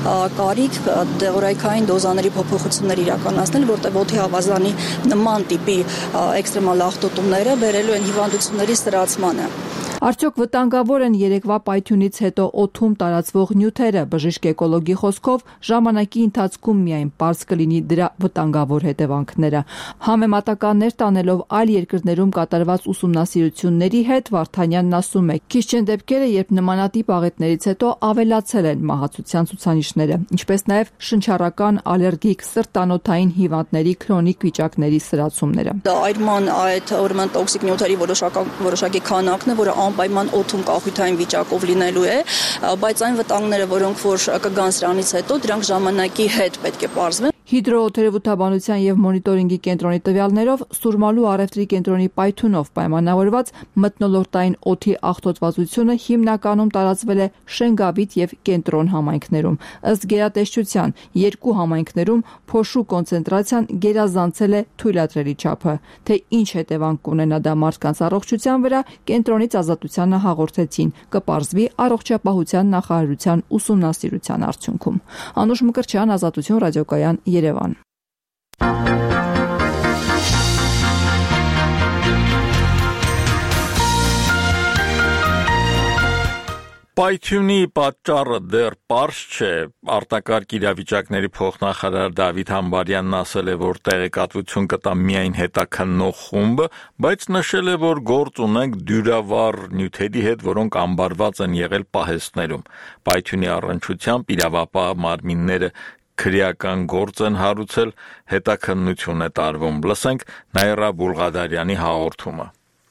կարիք դեղորայքային դոզաների փոփոխություններ իրականացնել, որտեղ օդի ավազանի նման տիպի էքստրեմալ աղտոտումները բերելու են հիվանդությունների սրացմանը։ Արդյոք վտանգավոր են երեկվա պայթյունից հետո օդում տարածվող նյութերը, բժիշկ էկոլոգի խոսքով ժամանակի ընթացքում միայն պարզ կլինի դրա վտանգավոր հետևանքները։ Համեմատականներ տանելով այլ երկրներում կատարված ուսումնասիրությունների հետ Վարդանյանն ասում է, քիչ չեն դեպքերը, երբ նմանատիպ աղետներից հետո ավելացել են մահացության ցուցանիշները, ինչպես նաև շնչառական, ալերգիկ, սրտանոթային հիվանդների քրոնիկ վիճակների սրացումները։ Դա այրման այդ ուրեմն տոքսիկ նյութերի որոշակի քանակն է, որը անպայման օդում կախույթային վիճակով լինելու է, բայց այն վտանգները, որոնք որ կգան սրանից հետո, դրանք ժամանակի հետ պետք է պարզվեն։ Հիդրոթերապևտաբանության եւ մոնիտորինգի կենտրոնի տվյալներով Սուրմալու առևտրի կենտրոնի պայթյունով պայմանավորված մթնոլորտային օդի աղտոտվածությունը հիմնականում տարածվել է Շենգավիթ եւ Կենտրոն համայնքներում։ Ըստ գերատեսչության, երկու համայնքներում փոշու կոնցենտրացիան գերազանցել է թույլատրելի չափը։ Թե ինչ հետևանք կունենա դա մարդկանց առողջության վրա, կենտրոնից Ազատությանը հաղորդեցին, կպարզվի առողջապահության նախարարության ուսումնասիրության արդյունքում։ Անուշ Մկրտչյան, Ազատություն, ռադիոկայան, Երևան։ Պայթյունի պատճառը դեռ պարզ չէ, արտակարգ իրավիճակների փոխնախարար Դավիթ Համբարյանն ասել է, որ տեղեկատվություն կտա միայն հետաքննող խումբը, բայց նշել է, որ գործ ունենք դյուրավառ նյութերի հետ, որոնք ամբարված են եղել պահեստներում։ Պայթյունի առնչությամբ իրավապահ մարմինները քրեական գործ են հարուցել, հետաքննություն է տարվում։ Լսենք Նաիրա Բուլղադարյանի հաղորդումը։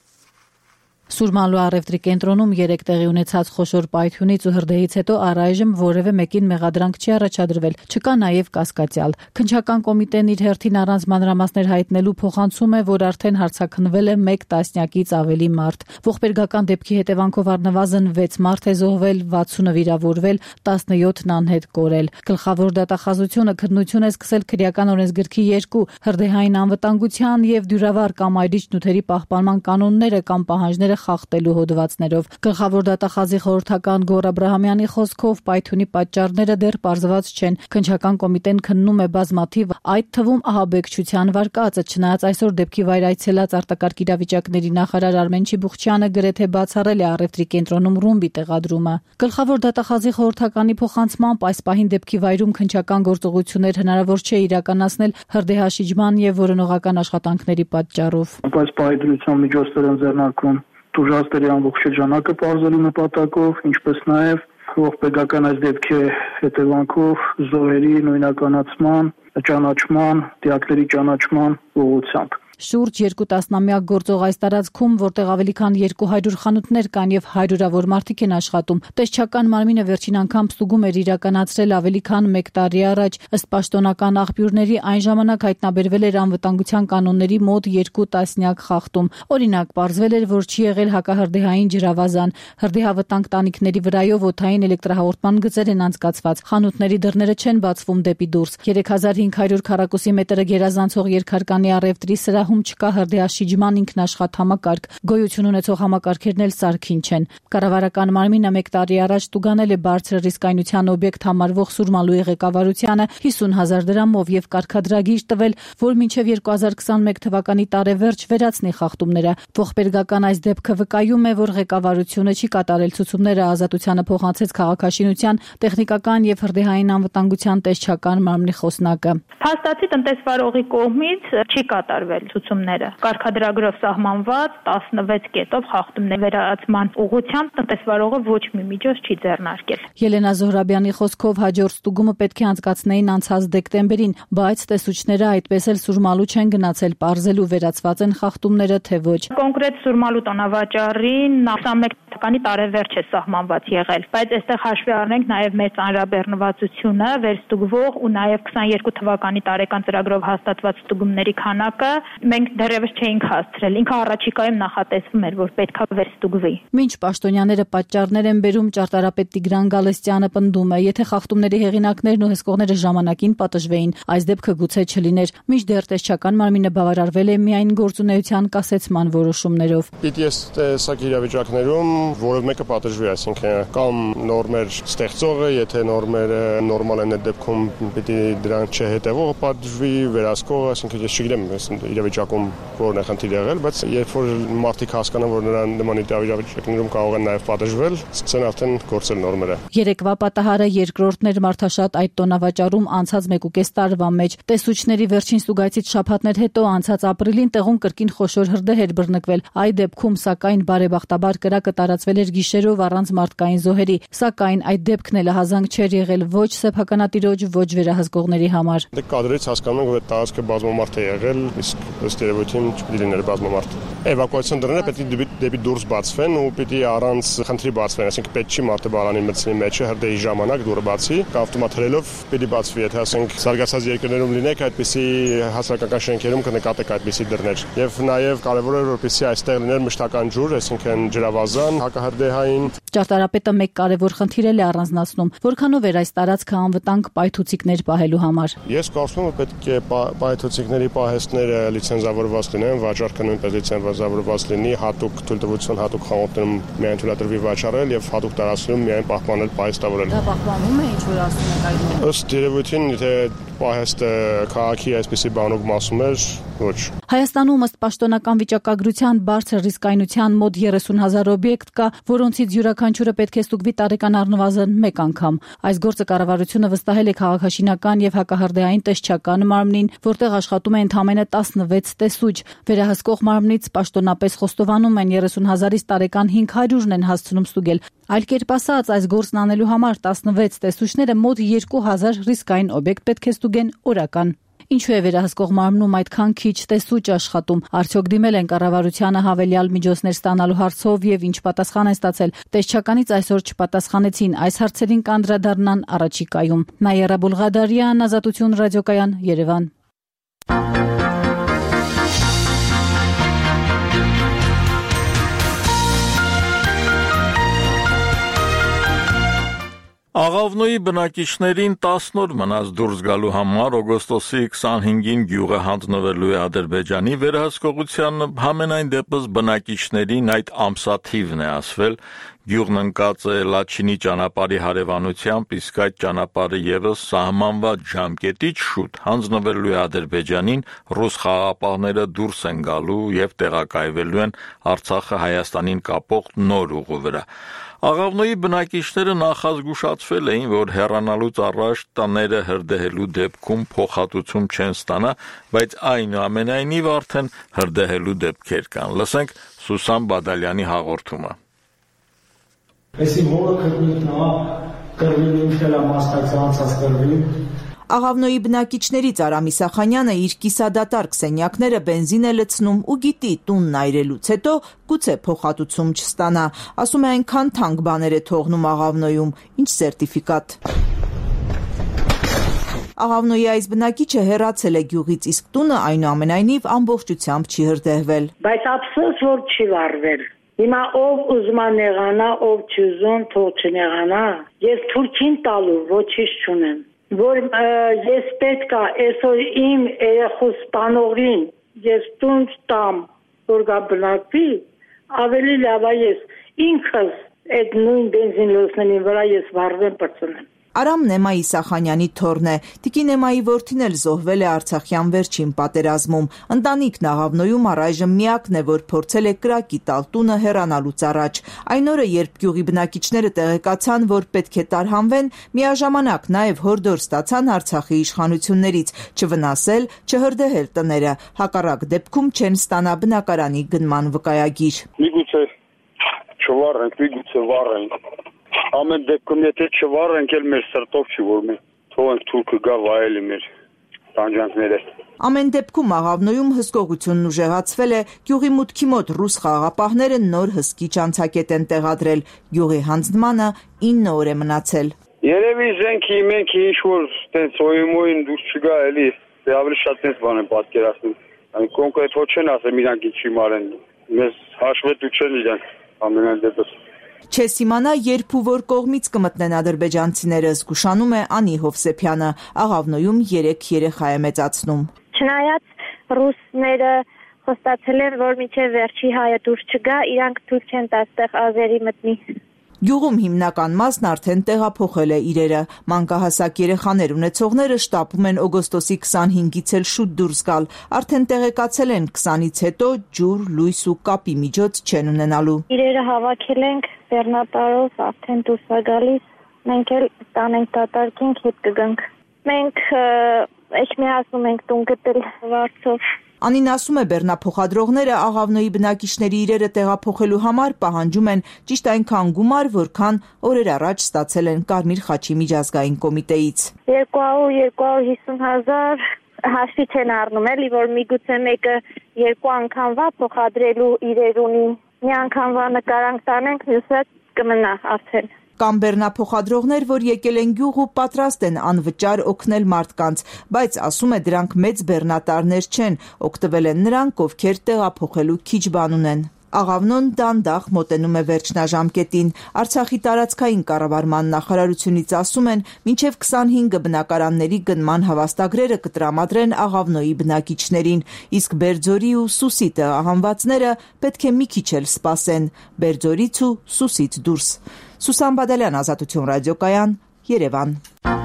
Սուրմալու առևտրի կենտրոնում երեք տեղի ունեցած խոշոր պայթյունից ու հրդեհից հետո առայժմ որևէ մեկին մեղադրանք չի առաջադրվել, չկա նաև կասկածյալ։ Քննչական կոմիտեն իր հերթին առանց մանրամասներ հայտնելու փոխանցում է, որ արդեն հարձակնվել է մեկ տասնյակից ավելի մարդ։ Ողբերգական դեպքի հետևանքով առնվազն վեց մարդ է զոհվել, վաթսունը վիրավորվել, տասնյոթն անհետ կորել։ Գլխավոր դատախազությունը քննություն է սկսել քրեական օրենսգրքի երկու հրդեհային անվտանգության եւ դյուրավառ կամ այրիչ նյութերի պահպանման կանոնները կամ պահանջները խախտելու հոդվածներով։ Գլխավոր դատախազի խորհրդական Գոռ Աբրահամյանի խոսքով պայթյունի պատճառները դեռ պարզված չեն։ Քննչական կոմիտեն քննում է բազմաթիվ, այդ թվում ահաբեկչության վարկածը, չնայած այսօր դեպքի վայր այցելած արտակարգ իրավիճակների նախարար Արմեն Չիբուխչյանը գրեթե բացառել է առևտրի կենտրոնում ռումբի տեղադրումը։ Գլխավոր դատախազի խորհրդականի փոխանցմամբ այս պահին դեպքի վայրում քննչական գործողություններ հնարավոր չէ իրականացնել հրդեհաշիջման եւ որոնողական աշխատանքների պատճառով։ Բայց պահեդրության միջոցներ են ձեռնարկվում տուժածների ամբողջ շրջանակը պարզելու նպատակով, ինչպես նաև ողբերգական այս դեպքի հետևանքով զոհերի նույնականացման, ճանաչման, դիակների ճանաչման ուղղությամբ։ Շուրջ երկու տասնամյակ գործող այս տարածքում, որտեղ ավելի քան երկու հարյուր խանութներ կան եւ հարյուրավոր մարդիկ են աշխատում, տեսչական մարմինը վերջին անգամ ստուգում էր իրականացրել ավելի քան մեկ տարի առաջ։ Ըստ պաշտոնական աղբյուրների, այն ժամանակ հայտնաբերվել էր անվտանգության կանոնների մոտ երկու տասնյակ խախտում։ Օրինակ, պարզվել էր, որ չի եղել հակահրդեհային ջրավազան, հրդեհավտանգ տանիքների վրայով օդային էլեկտրահաղորդման գծեր են անցկացված, խանութների դռները չեն բացվում դեպի դուրս։ երեք հազար հինգ հարյուր քառակուսի մետրը գերազանցող երկհարկանի առևտրի սրա հում չկա հրդեհաշիջման ինքնաշխատ համակարգ, գոյություն ունեցող համակարգերն էլ սարքին չեն։ Կառավարական մարմինը մեկ տարի առաջ տուգանել է բարձր ռիսկայնության օբյեկտ համարվող Սուրմալուի ղեկավարությանը հիսուն հազար դրամով եւ կարգադրագիր տվել, որ մինչեւ երկու հազար քսանմեկ թվականի տարեվերջ վերացնի խախտումները։ Ողբերգական այս դեպքը վկայում է, որ ղեկավարությունը չի կատարել ցուցումները, Ազատությանը փոխանցեց քաղաքաշինության, տեխնիկական եւ հրդեհային անվտանգության տեսչական մարմնի խոսնակը։ Փաստացի տնտեսվարողի կողմից չի կատարվել ցուցումները։ Կարգադրագրով սահմանված տասնվեց կետով խախտումների վերացման ուղղությամբ տնտեսվարողը ոչ մի միջոց չի ձեռնարկել։ Ելենա Զոհրաբյանի խոսքով հաջորդ ստուգումը պետք է անցկացնեին անցած դեկտեմբերին, բայց տեսուչները այդպես էլ Սուրմալու չեն գնացել պարզելու վերացված են խախտումները թե ոչ։ Կոնկրետ Սուրմալու տոնավաճառին քսանմեկ թվականի տարեվերջ է սահմանված եղել, բայց այստեղ հաշվի առնենք նաև մեր ծանրաբեռնվածությունը, վերստուգվող ու նաև քսաներկու թվականի տարեկան ծրագրով հաստատված ստուգումների քանակը մենք դեռևս չէինք հասցրել։ Ինքը առաջիկայում նախատեսվում էր, որ պետքա վերստուգվի։ Մինչ պաշտոնյաները պատճառներ են բերում, ճարտարապետ Տիգրան Գալստյանը պնդում է, եթե խախտումների հեղինակներն ու հսկողները ժամանակին պատժվեին, այս դեպքը գուցե չլիներ։ Մինչդեռ տեսչական մարմինը բավարարվել է միայն գործունեության կասեցման որոշումներով։ Պիտի այս տեսակ իրավիճակներում որևէ մեկը պատժվի, այսինքն կամ նորմեր ստեղծողը, եթե նորմերը նորմալ են այդ դեպքում, պիտի դրան չհետևողը պատժվի, վերահսկողը, այսինքն ես չգիտեմ այս իրավիճակում որն է խնդիր եղել, բայց երբ որ մարդիկ հասկանան, որ նրան նման իրավիճակներում կարող են նաև պատժվել, սկսեն արդեն գործել նորմերը։ Երեկվա պատահարը երկրորդն էր մարդաշատ այդ տոնավաճառում անցած մեկուկես տարվա մեջ։ Տեսուչների վերջին ստուգայցից շաբաթներ հետո անցած ապրիլին տեղում կրկին խոշոր հրդեհ էր բռնկվել։ Այդ դեպքում սակայն բարեբախտաբար կրակը տարածվել էր գիշերով առանց մարդկային զոհերի, սակայն այդ դեպքն էլ ահազանգ չէր եղել ոչ սեփականատիրոջ, ոչ վերահսկողների համար։ Դե կադրից հասկանում ենք, որ տարածքը բազմամարդ է եղել, իսկ ըստ երևույթին չպետք է լիներ բազմամարդ։ Էվակուացիոն դռները պետք է դեպի դուրս բացվեն ու պետք է առանց խնդրի բացվեն, այսինքն պետք չի մարդը բալանի մտցնի մեջը հրդեհի ժամանակ դուռը բացի, ավտոմատ հրելով պետք է բացվի, եթե ասենք զարգացած երկրներում լինեք, այդպիսի հասարակական շենքերում կնկատեք այդպիսի դռներ։ Եվ նաև կարևոր է որպեսզի այստեղ լիներ մշտական ջուր, այսինքն ջրավազան, հակահրդեհային։ Ճարտարապետը մեկ կարևոր խնդիր էլ է առանձնացնում, որքանով էր այս տարածքը անվտանգ պայթուցիկներ պահելու համար։ Ես կարծում եմ պետք է պայթուցիկների պահեստները լիցենզավորված լինեն, վաճառքը նույնպես լիցենզավորված լինի, հատուկ թույլտվություն, հատուկ խանութներում միայն թույլատրվի վաճառել եւ հատուկ տարածքներում միայն պահպանել, պահեստավորել։ Դա պահպանվում է, ինչ որ ասում եք այդ։ Ըստ երևույթին, եթե պահեստը քաղաքի այսպիսի բանոկ մասում էր, ոչ։ Հայաստանում ըստ պաշտոնական վիճակագրության բարձր ռիսկայնության մոտ երեսուն հազար օբյեկտ կա, որոնցից յուրաքանչյուրը պետք է ստուգվի տարեկան առնվազն մեկ անգամ։ Այս գործը կառավարությունը վստահել է քաղաքաշինական եւ հակահրդեհային տեսչական մարմնին, որտեղ աշխատում է ընդամենը տասնվեց տեսուչ։ Վերահսկող մարմնից պաշտոնապես խոստովանում են երեսուն հազարից տարեկան հինգ հարյուրն են հասցնում ստուգել։ Այլ կերպ ասած, այս գործն անելու համար տասնվեց տեսուչները մոտ երկու հազար ռիսկային օբյեկտ պետք է ստուգեն օրական։ Ինչու է վերահսկող մարմնում այդքան քիչ տեսուչ աշխատում։ Արդյոք դիմել են կառավարությանը հավելյալ միջոցներ ստանալու հարցով եւ ինչ պատասխան են ստացել։ Տեսչականից այսօր չպատասխանեցին, այս հարցերին կանդրադառնան առաջիկայում։ Նաիրա Բուլղադարյան, Ազատություն ռադիոկայան, Երևան։ Աղավնոյի բնակիչներին տասն օր մնաց դուրս գալու համար օգոստոսի քսանհինգին գյուղը հանձնվելու է Ադրբեջանի վերահսկողության, համենայն դեպս բնակիչներին այդ ամսաթիվն է ասվել։ Գյուղն ընկած է Լաչինի ճանապարհի հարևանությամբ, իսկ այդ ճանապարհը եւս սահմանված ժամկետից շուտ հանձնվելու է Ադրբեջանին, ռուս խաղաղապահները դուրս են գալու եւ տեղակայվելու են Արցախը Հայաստանին կապող նոր ուղու վրա։ Աղավնոյի բնակիչները նախազգուշացվել էին, որ հեռանալուց առաջ տները հրդեհելու դեպքում փոխհատուցում չեն ստանա, բայց այնուամենայնիվ արդեն հրդեհելու դեպքեր կան։ Լսենք Սուսան Բադալյանի հաղորդումը։ Այսի որը կրնիտնա կրվին ինքելա մաստակցանցած կրվին Աղավնոյի բնակիչներից Արամ Իսախանյանը իր կիսադատարկ սենյակները բենզին է լցնում ու գիտի տունն այրելուց հետո գուցե փոխհատուցում չստանա, ասում է այնքան թանկ բաներ է թողնում Աղավնոյում, ինչ սերտիֆիկատ։ Աղավնոյի այս բնակիչը հեռացել է գյուղից, իսկ տունը այնուամենայնիվ ամբողջությամբ չի հրդեհվել։ Բայց ափսոս որ չի վառվել։ Հիմա ով ուզում է նեղանա, ով չուզում, թող չնեղանա։ Ես թուրքին տալու ոչինչ չունեմ։ Որ ես պետք է այսօր իմ երեխուս սպանողին ես տուն տամ, որ գա բնակվի, ավելի լավ է ես ինքս այդ նույն բենզին լուսնի վրա ես վառվեմ պրծնեմ։ Արամն Էմա Իսախանյանի թոռն է։ Տիկին Էմայի որդին էլ զոհվել է Արցախյան վերջին պատերազմում։ Ընտանիքն Աղավնոյում առայժմ միակն է, որ փորձել է կրակի տալ տունը հեռանալուց առաջ։ Այն օրը, երբ գյուղի բնակիչները տեղեկացան, որ պետք է տարհանվեն, միաժամանակ նաև հորդոր ստացան Արցախի իշխանություններից չվնասել, չհրդեհել տները, հակառակ դեպքում չեն ստանա բնակարանի գնման վկայագիր։ Միգուցե չվառենք, միգուցե վառենք։ Ամեն դեպքում եթե չվառենք, էլ մեր սրտով չի որ մենք թողենք թուրքը գա վայելի մեր տանջանքները։ Ամեն դեպքում Աղավնոյում հսկողությունն ուժեղացվել է, գյուղի մուտքի մոտ ռուս խաղաղապահները նոր հսկիչ անցակետ են տեղադրել, գյուղի հանձնմանը ինը օր է մնացել։ Երևի զենքի մենք ինչ որ տենց օյմոյին դուրս չգա էլի, դե ավելի շատ տենց բան են պատկերացնում։ Այն կոնկրետ ոչ չեն ասեմ իրանք ինչի մարեն։ Մեզ հաշվետու չեն իրանք ամենայն դեպս։ Չես իմանա, երբ ու որ կողմից կմտնեն ադրբեջանցիները, զգուշանում է Անի Հովսեփյանը, Աղավնոյում երեք երեխա է մեծացնում։ Չնայած ռուսները խոստացել են, որ մինչև վերջի հայը դուրս չգա, իրանք թույլ չեն տա այստեղ ազերի մտնի։ Գյուղում հիմնական մասն արդեն տեղափոխել է իրերը։ Մանկահասակ երեխաներ ունեցողները շտապում են օգոստոսի քսանհինգից էլ շուտ դուրս գալ։ Արդեն տեղեկացել են քսանից հետո ջուր, լույս ու կապի միջոց չեն ունենալու։ Իրերը հավաքել ենք բեռնատարով, արդեն դուրս է գալիս։ Մենք էլ տանենք դատարկենք, հետ կգանք։ Մենք էջմիածնում ենք տուն գտել վարձով։ Անին ասում է, բեռնափոխադրողները Աղավնոյի բնակիչների իրերը տեղափոխելու համար պահանջում են ճիշտ այնքան գումար, որքան օրեր առաջ ստացել են Կարմիր խաչի միջազգային կոմիտեից։ երկու հարյուր երկու հարյուր հիսուն հազար հաշվի չեն առնում, էլի որ միգուցե մեկը երկու անգամվա փոխադրելու իրեր ունի, մի անգամվա նկարանք տանենք, մյուսը կմնա արդեն։ Կամ բեռնափոխադրողներ, որ եկել են գյուղ ու պատրաստ են անվճար օգնել մարդկանց, բայց ասում է դրանք մեծ բեռնատարներ չեն, օգտվել են նրանք, ովքեր տեղափոխելու քիչ բան ունեն։ Աղավնոն դանդաղ մոտենում է վերջնաժամկետին։ Արցախի տարածքային կառավարման նախարարությունից ասում են, մինչև քսանհինգ բնակարանների գնման հավաստագրերը կտրամադրեն Աղավնոյի բնակիչներին, իսկ Բերձորի ու Սուսի տեղահանվածները պետք է մի քիչ էլ սպասեն, Բերձորից ու Սուսից դուրս։ Սուսան Բադալյան, Ազատություն ռադիոկայան, Երևան։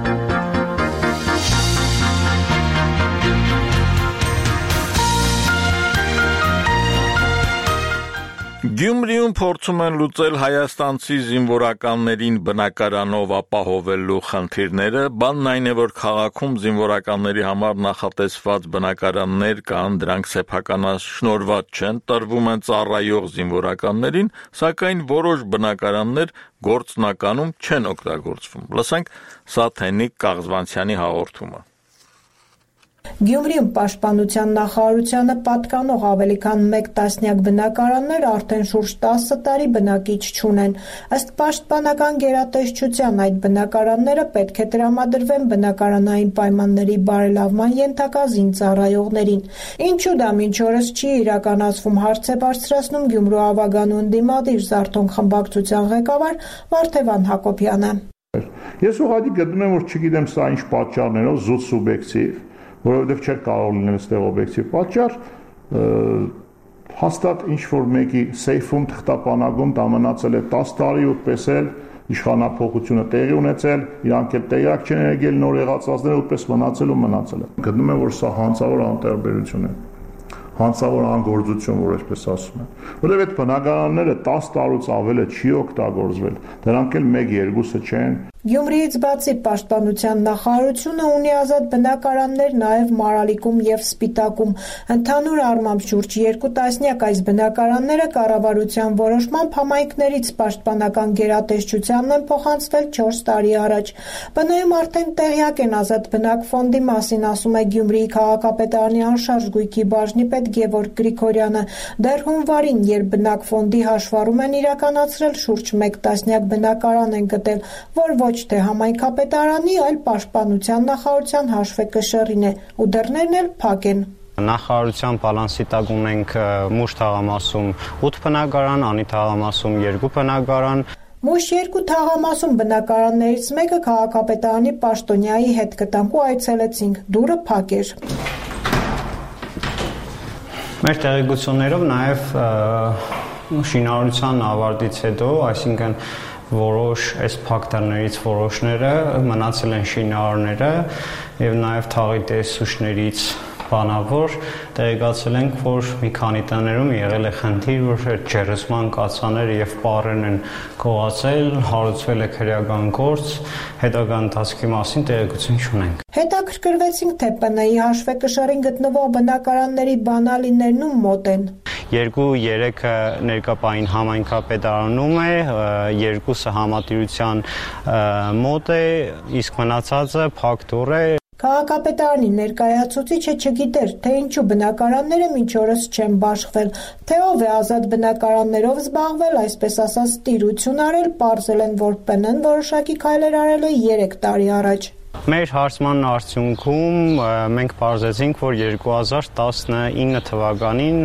Գյումրիում փորձում են լուծել հայաստանցի զինվորականներին բնակարանով ապահովելու խնդիրները, բանն այն է, որ քաղաքում զինվորականների համար նախատեսված բնակարաններ կան, դրանք սեփականաշնորհված չեն, տրվում են ծառայող զինվորականներին, սակայն որոշ բնակարաններ գործնականում չեն օգտագործվում։ Լսենք Սաթենիկ Կաղզվանցյանի հաղորդումը։ Գյումրիում պաշտպանության նախարարությանը պատկանող ավելի քան մեկ տասնյակ բնակարաններ արդեն շուրջ տասը տարի բնակիչ չունեն։ Ըստ պաշտպանական գերատեսչության այդ բնակարանները պետք է տրամադրվեն բնակարանային պայմանների բարելավման ենթակա զինծառայողներին։ Ինչու դա մինչ օրս չի իրականացվում, հարց է բարձրացնում Գյումրու Ավագանու ընդդիմադիր Զարթոնք խմբակցության ղեկավար Վարդևան Հակոբյանը։ Ես ուղղակի գտնում եմ, որ չգիտեմ սա ինչ պատճառներով զուտ սուբյեկտիվ, որովհետև չէր կարող լինել այստեղ օբյեկտիվ պատճառ, հաստատ ինչ-որ մեկի սեյֆում թղթապանակում դա մնացել է տասը տարի ու պես էլ իշխանափոխությունը տեղի ունեցել, իրանք էլ տեղյակ չեն եղել նոր եղածածները ուտպես մնացել ու մնացել է։ Գտնում եմ, որ սա հանցավոր անտարբերություն է, հանցավոր անգործություն, որ այսպես ասում են, որովհետև այդ բնակարանները տասը տարուց ավել է չի օգտագործվել, դրանք էլ մեկ-երկուսը չեն։ Գյումրիից բացի պաշտպանության նախարարությունը ունի ազատ բնակարաններ նաև Մարալիկում և Սպիտակում։ Ընդհանուր առմամբ շուրջ երկու տասնյակ այս բնակարանները կառավարության որոշմամբ համայնքներից պաշտպանական գերատեսչությանն են փոխանցվել չորս տարի առաջ։ Բնայում արդեն տեղյակ են ազատ բնակ ֆոնդի մասին, ասում է Գյումրիի քաղաքապետարանի անշարժ գույքի բաժնի պետ Գևորգ Գրիգորյանը։ Դեռ հունվարին, երբ բնակ ֆոնդի հաշվառում են իրականացրել, շուրջ մեկ տասնյակ բնակարան են գտել, որ ոչ թե համայնքապետարանի, այլ պաշտպանության նախարարության հաշվեկշռին է, ու դռներն էլ փակ են։ Նախարարության բալանսի տակ ունենք Մուշ թաղամասում ութ բնակարան, Անի թաղամասում երկու բնակարան։ Մուշ երկու թաղամասում բնակարաններից մեկը քաղաքապետարանի պաշտոնյայի հետ գտանք ու այցելեցինք, դուռը փակ էր։ Մեր տեղեկություններով նաև շինարարության ավարտից հետո, այսինքն որոշ այս փակտարներից որոշները մնացել են շինարարները եւ նաեւ թաղի տեսուչներից բանավոր տեղեկացել ենք, որ մի քանի տներում եղել է խնդիր, որ ջերմման կացաները եւ պարերն են գողացել, հարուցվել է քրեական գործ, հետագա ընթացքի մասին տեղեկություն չունենք։ Հետաքրքրվեցինք, թե ՊՆ-ի հաշվեկշռին գտնվող բնակարանների բանալիներն ու մոտ են։ Երկու-երեքը ներկապային համայնքապետարանում է, երկուսը համատիրության մոտ է, իսկ մնացածը փակ դուռ է։ Քաղաքապետարանի ներկայացուցիչը չգիտեր, թե ինչու բնակարանները մինչ օրս չեն բաշխվել, թե ով է ազատ բնակարաններով զբաղվել, այսպես ասած տիրություն արել, պարզել են, որ ՊՆ-ն որոշակի քայլեր արել է երեք տարի առաջ։ Մեր հարցման արդյունքում մենք պարզեցինք, որ երկու հազար տասնինը թվականին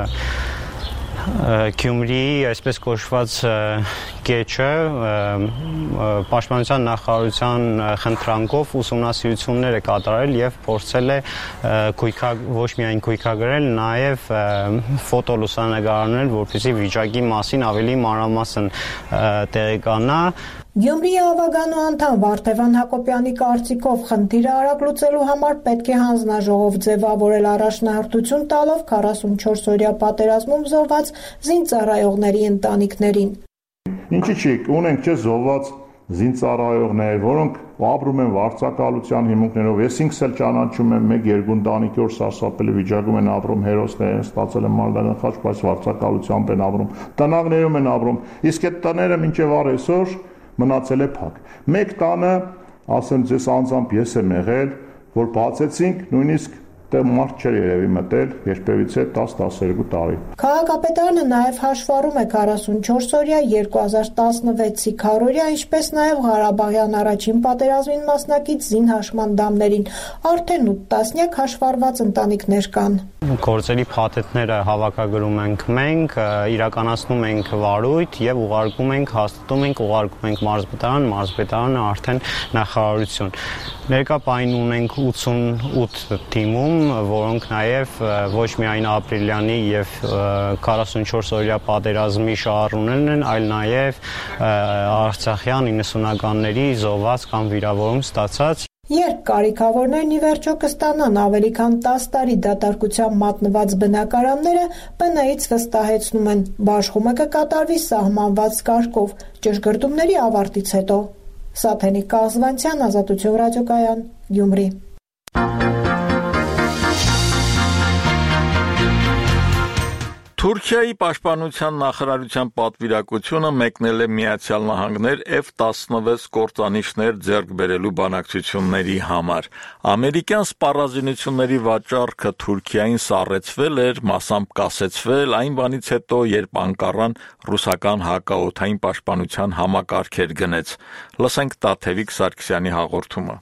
Գյումրիի այսպես կոչված կեչը պաշտպանության նախարարության խնդրանքով ուսումնասիրություններ է կատարել եւ փորձել է ոչ միայն գույքագրել, նաեւ ֆոտոլուսանկարներ, որպեսզի վիճակի մասին ավելի մանրամասն տեղեկանա։ Գյումրիի Ավագանու անդամ Վարդևան Հակոբյանի կարծիքով խնդիրը արագ լուծելու համար պետք է հանձնաժողով ձևավորել առաջնահերթություն տալով քառասունչորս օրյա պատերազմում զոհված զինծառայողների ընտանիքներին։ Ինչի՞ չի, ունենք չէ զոհված զինծառայողներ, որոնք ապրում են վարձակալության հիմունքներով, ես ինքս էլ ճանաչում եմ մեկ-երկու ընտանիքի, որ սարսափելի վիճակում են ապրում, հերոսներ են ստացել են մարտական խաչ, բայց վարձակալությամբ են ապրում, տնագներում են ապրում, իսկ այդ տները մինչև առեսօր մնացել է փակ։ Մեկ տանը, ասեմ ձեզ անձամբ ես եմ եղել, որ բացեցինք, նույնիսկ դե մարդ չէր երևի մտել երբևիցե տասը տասներկու տարի։ Քաղաքապետարանը նաև հաշվառում է քառասունչորս օրյա երկու հազար տասնվեցի քառօրյա, ինչպես նաև Ղարաբաղյան առաջին պատերազմին մասնակից զինհաշման դամներին, արդեն ութ տասնյակ հաշվառված ընտանիքներ կան։ Գործերի փաթեթները հավաքագրում ենք մենք, իրականացնում ենք վարույթ եւ ուղարկում ենք, հաստատում ենք, ուղարկում ենք մարզպետարան, մարզպետարանը արդեն նախարարություն։ Ներկա պահին ունենք ութսունութ թիմում, որոնք նաև ոչ միայն ապրիլյանի եւ քառասունչորս օրյա պատերազմի շահառուներն են, այլ նաև արցախյան իննսունականների զոհված կամ վիրավորում ստացած։ Երբ կարիքավորներն ի վերջո կստանան ավելի քան տասը տարի դատարկության մատնված բնակարանները, Բ Ն-ից վստահեցնում են, բաշխումը կկատարվի սահմանված կարգով, ճշգրտումների ավարտից հետո։ Սաթենիկ Կազվանցյան, Ազատություն ռադիոկայան, Գյումրի։ Թուրքիայի պաշտպանության նախարարության պատվիրակությունը մեկնել է Միացյալ Նահանգներ F տասնվեց կործանիչներ ձեռք բերելու բանակցությունների համար։ Ամերիկյան սպառազինությունների վաճառքը Թուրքիային սառեցվել էր, մասամբ կասեցվել այն բանից հետո, երբ Անկարան ռուսական հակաօդային պաշտպանության համակարգեր գնեց։ Լսենք Տաթևիկ Սարգսյանի հաղորդումը։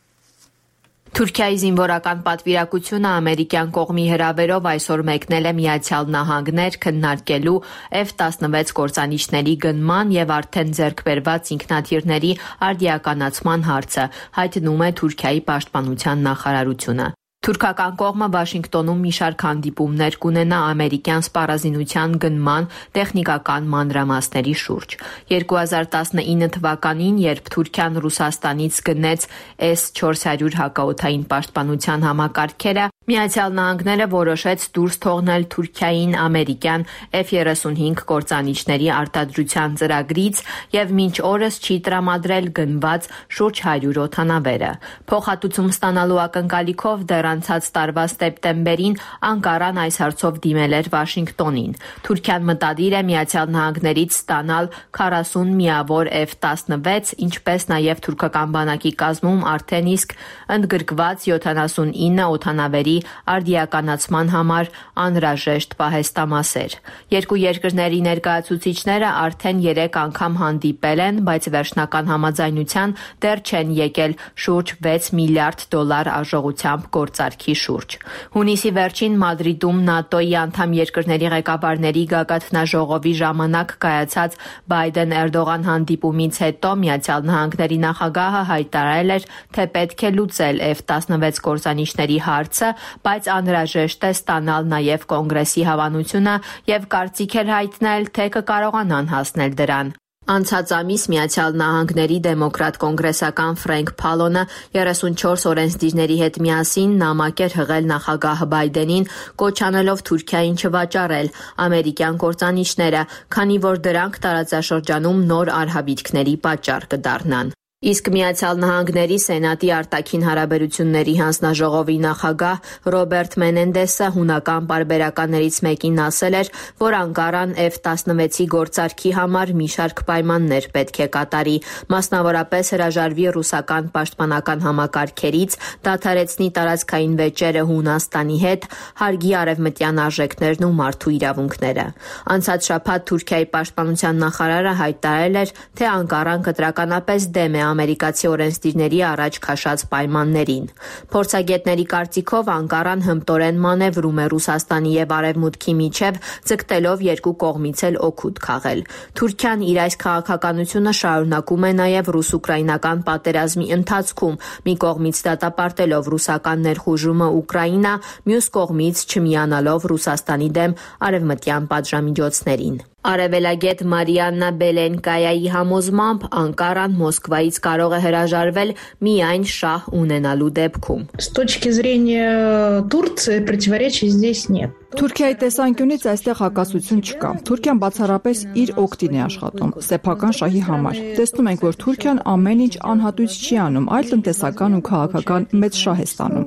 Թուրքիայի զինվորական պատվիրակությունը ամերիկյան կողմի հրավերով այսօր մեկնել է Միացյալ Նահանգներ քննարկելու F տասնվեց կործանիչների գնման եւ արդեն ձեռք բերված ինքնաթիռների արդիականացման հարցը, հայտնում է Թուրքիայի պաշտպանության նախարարությունը։ Թուրքական կողմը Վաշինգտոնում մի շարք հանդիպումներ կունենա ամերիկյան սպառազինության գնման տեխնիկական մանրամասների շուրջ։ երկու հազար տասնինը թվականին, երբ Թուրքիան Ռուսաստանից գնեց S չորս հարյուր հակաօդային պաշտպանության համակարգերը, Միացյալ Նահանգները որոշեց դուրս թողնել Թուրքիային ամերիկյան F երեսունհինգ կործանիչների արտադրության ծրագրից եւ մինչ օրս չի տրամադրել գնված շուրջ հարյուր օդանավերը։ Փոխհատուցում ստանալու ակնկալիքով դեռ անցած տարվա սեպտեմբերին Անկարան այս հարցով դիմել էր Վաշինգտոնին։ Թուրքիան մտադիր է Միացյալ Նահանգներից ստանալ քառասուն միավոր F տասնվեց, ինչպես նաեւ թուրքական բանակի կազմում արդեն իսկ ընդգրկված յոթանասունինը օդանավերի արդիականացման համար անհրաժեշտ պահեստամասեր։ Երկու երկրների ներկայացուցիչները արդեն երեք անգամ հանդիպել են, բայց վերջնական համաձայնության դեռ չեն եկել շուրջ վեց միլիարդ դոլար արժողությամբ գործարքի շուրջ։ Հունիսի վերջին Մադրիդում ՆԱՏՕ-ի անդամ երկրների ղեկավարների գագաթնաժողովի ժամանակ կայացած Բայդեն-Էրդողան հանդիպումից հետո Միացյալ Նահանգների նախագահը հայտարարել էր, թե պետք է լուծել F տասնվեց կործանիչների հարցը, բայց անհրաժեշտ է ստանալ նաև կոնգրեսի հավանությունը եւ կարծիք էր հայտնել, թե կկարողանան հասնել դրան։ Անցած ամիս Միացյալ Նահանգների դեմոկրատ կոնգրեսական Ֆրենք Փալոնը երեսունչորս օրենսդիրների հետ միասին նամակ էր հղել նախագահ Բայդենին, կոչ անելով Թուրքիային չվաճառել ամերիկյան կործանիչները, քանի որ դրանք տարածաշրջանում նոր արհավիրքների պատճառ կդառնան։ Իսկ Միացյալ Նահանգների Սենատի արտաքին հարաբերությունների հանձնաժողովի նախագահ Ռոբերտ Մենենդեսը հունական պարբերականներից մեկին ասել էր, որ Անկարան F տասնվեցի գործարքի համար մի շարք պայմաններ պետք է կատարի, մասնավորապես հրաժարվի ռուսական պաշտպանական համակարգերից, դադարեցնի տարածքային վեճերը Հունաստանի հետ, հարգի արևմտյան արժեքներն ու մարդու իրավունքները։ Անցած շաբաթ Թուրքիայի պաշտպանության նախարարը հայտարարել էր, թե Անկարան կտրականապես դեմ է ամերիկացի օրենսդիրների առաջ քաշած պայմաններին։ Փորձագետների կարծիքով Անկարան հմտորեն մանևրում է Ռուսաստանի եւ Արևմուտքի միջև, ձգտելով երկու կողմից էլ օգուտ քաղել։ Թուրքիան իր այս քաղաքականությունը շարունակում է նաեւ ռուս-ուկրաինական պատերազմի ընթացքում, մի կողմից դատապարտելով ռուսական ներխուժումը Ուկրաինա, մյուս կողմից չմիանալով Ռուսաստանի դեմ արևմտյան պատժամիջոցներին։ Արևելագետ Մարիաննա Բելենկայայի համոզմամբ Անկարան Մոսկվայից կարող է հրաժարվել միայն շահ ունենալու դեպքում։ С точки зрения Турции противоречий здесь нет. Թուրքիայի տեսանկյունից այստեղ հակասություն չկա։ Թուրքիան բացառապես իր օգտին է աշխատում, սեփական շահի համար։ Տեսնում ենք, որ Թուրքիան ամեն ինչ անհատույց չի անում, այլ տնտեսական ու քաղաքական մեծ շահ է ստանում։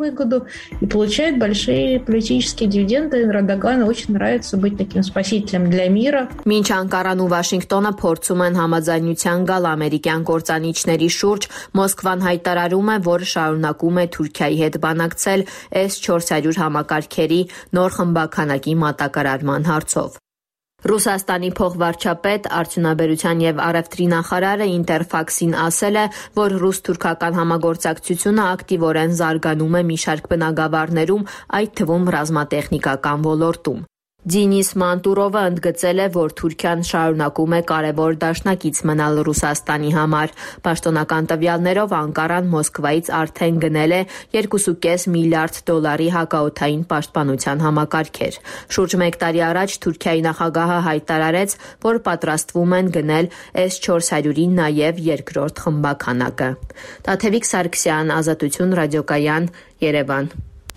И получает большие политические дивиденды. Эрдогану очень нравится быть таким спасителем для мира. Մինչ Անկարան ու Վաշինգտոնը փորձում են համաձայնության գալ ամերիկյան կործանիչների շուրջ, Մոսկվան հայտարարում է, որ շարունակում է Թուրքիայի հետ բանակցել էս չորս հարյուր համակարգերի նոր խմբաքանակի մատակարարման հարցով։ Ռուսաստանի փոխվարչապետ, արդյունաբերության եւ առևտրի նախարարը Ինտերֆաքսին ասել է, որ ռուս-թուրքական համագործակցությունը ակտիվորեն զարգանում է մի շարք բնագավառներում, այդ թվում ռազմատեխնիկական ոլորտում։ Դինիս Մանտուրովը ընդգծել է, որ Թուրքիան շարունակում է կարևոր դաշնակից մնալ Ռուսաստանի համար։ Պաշտոնական տվյալներով Անկարան Մոսկվայից արդեն գնել է երկու կես միլիարդ դոլարի հակաօդային պաշտպանության համակարգեր։ Շուրջ մեկ տարի առաջ Թուրքիայի նախագահը հայտարարեց, որ պատրաստվում են գնել էս չորս հարյուրի նաև երկրորդ խմբաքանակը։ Տաթևիկ Սարգսյան, Ազատություն ռադիոկայան, Երևան։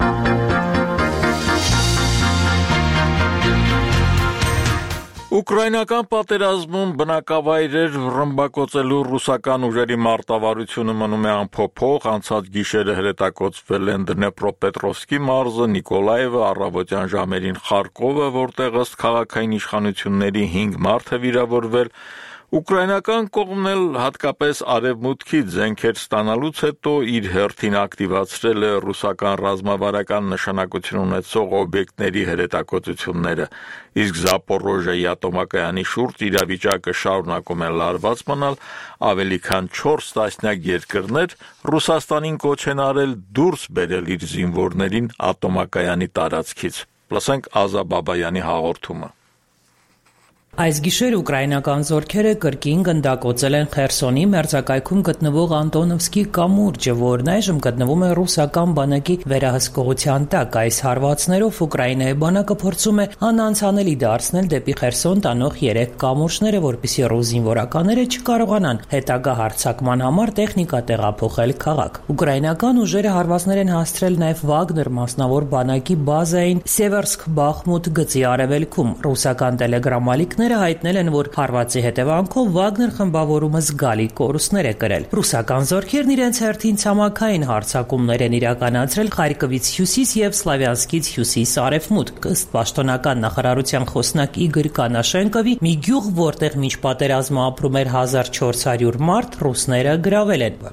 Ուկրաինական պատերազմում բնակավայրեր ռմբակոծելու ռուսական ուժերի մարտավարությունը մնում է անփոփոխ, անցած գիշերը հրետակոծվել են Դնեպրոպետրովսկի մարզը, Նիկոլաևը, առավոտյան ժամերին Խարկովը, որտեղ ըստ քաղաքային իշխանությունների հինգ մարդ է վիրավորվել։ Ուկրաինական կողմն էլ հատկապես արևմուտքից զենքեր ստանալուց հետո իր հերթին ակտիվացրել է ռուսական ռազմավարական նշանակություն ունեցող օբյեկտների հրետակոծությունները, իսկ Զապորոժիայի ատոմակայանի շուրջ իրավիճակը շարունակում է լարված մնալ, ավելի քան չորս տասնյակ երկրներ Ռուսաստանին կոչ են արել դուրս բերել իր զինվորներին ատոմակայանի տարածքից։ Լսենք Ազա Բաբայանի հաղորդումը։ Այս գիշեր ուկրաինական զորքերը կրկին գնդակոծել են Խերսոնի մերձակայքում գտնվող Անտոնովսկի կամուրջը, որն այժմ գտնվում է ռուսական բանակի վերահսկողության տակ։ Այս հարվածներով Ուկրաինայի բանակը փորձում է անանցանելի դարձնել դեպի Խերսոն տանող երեք կամուրջները, որպեսզի ռուս զինվորականները չկարողանան հետագա հարձակման համար տեխնիկա տեղափոխել քաղաք։ Ուկրաինական ուժերը հարվածներ են հասցրել նաև Վագներ մասնավոր բանակի բազային Սևերսկ-Բախմուտ գծի արևելքում։ Ռուսական տելեգրամալիքները հայտնել են, որ հարվածի հետևանքով Վագներ խմբավորումը զգալի կորուստներ է կրել։ Ռուսական զորքերն իրենց հերթին ցամաքային հարձակումներ են իրականացրել Խարկովից հյուսիս եւ Սլավյանսկից հյուսիս-արևմուտք։ Ըստ պաշտոնական նախարարության խոսնակ Իգոր Կանաշենկովի, մի գյուղ, որտեղ մինչ պատերազմը ապրում էր հազար չորս հարյուր մարդ, ռուսները գրավել են։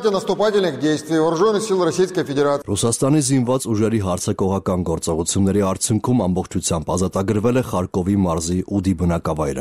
Ռուսաստանի զինված ուժերի հարձակողական գործողությունների արդյունքում ամբողջությամբ ազատագրվել է Խարկովի մարզի Ուդի բնակավայրը։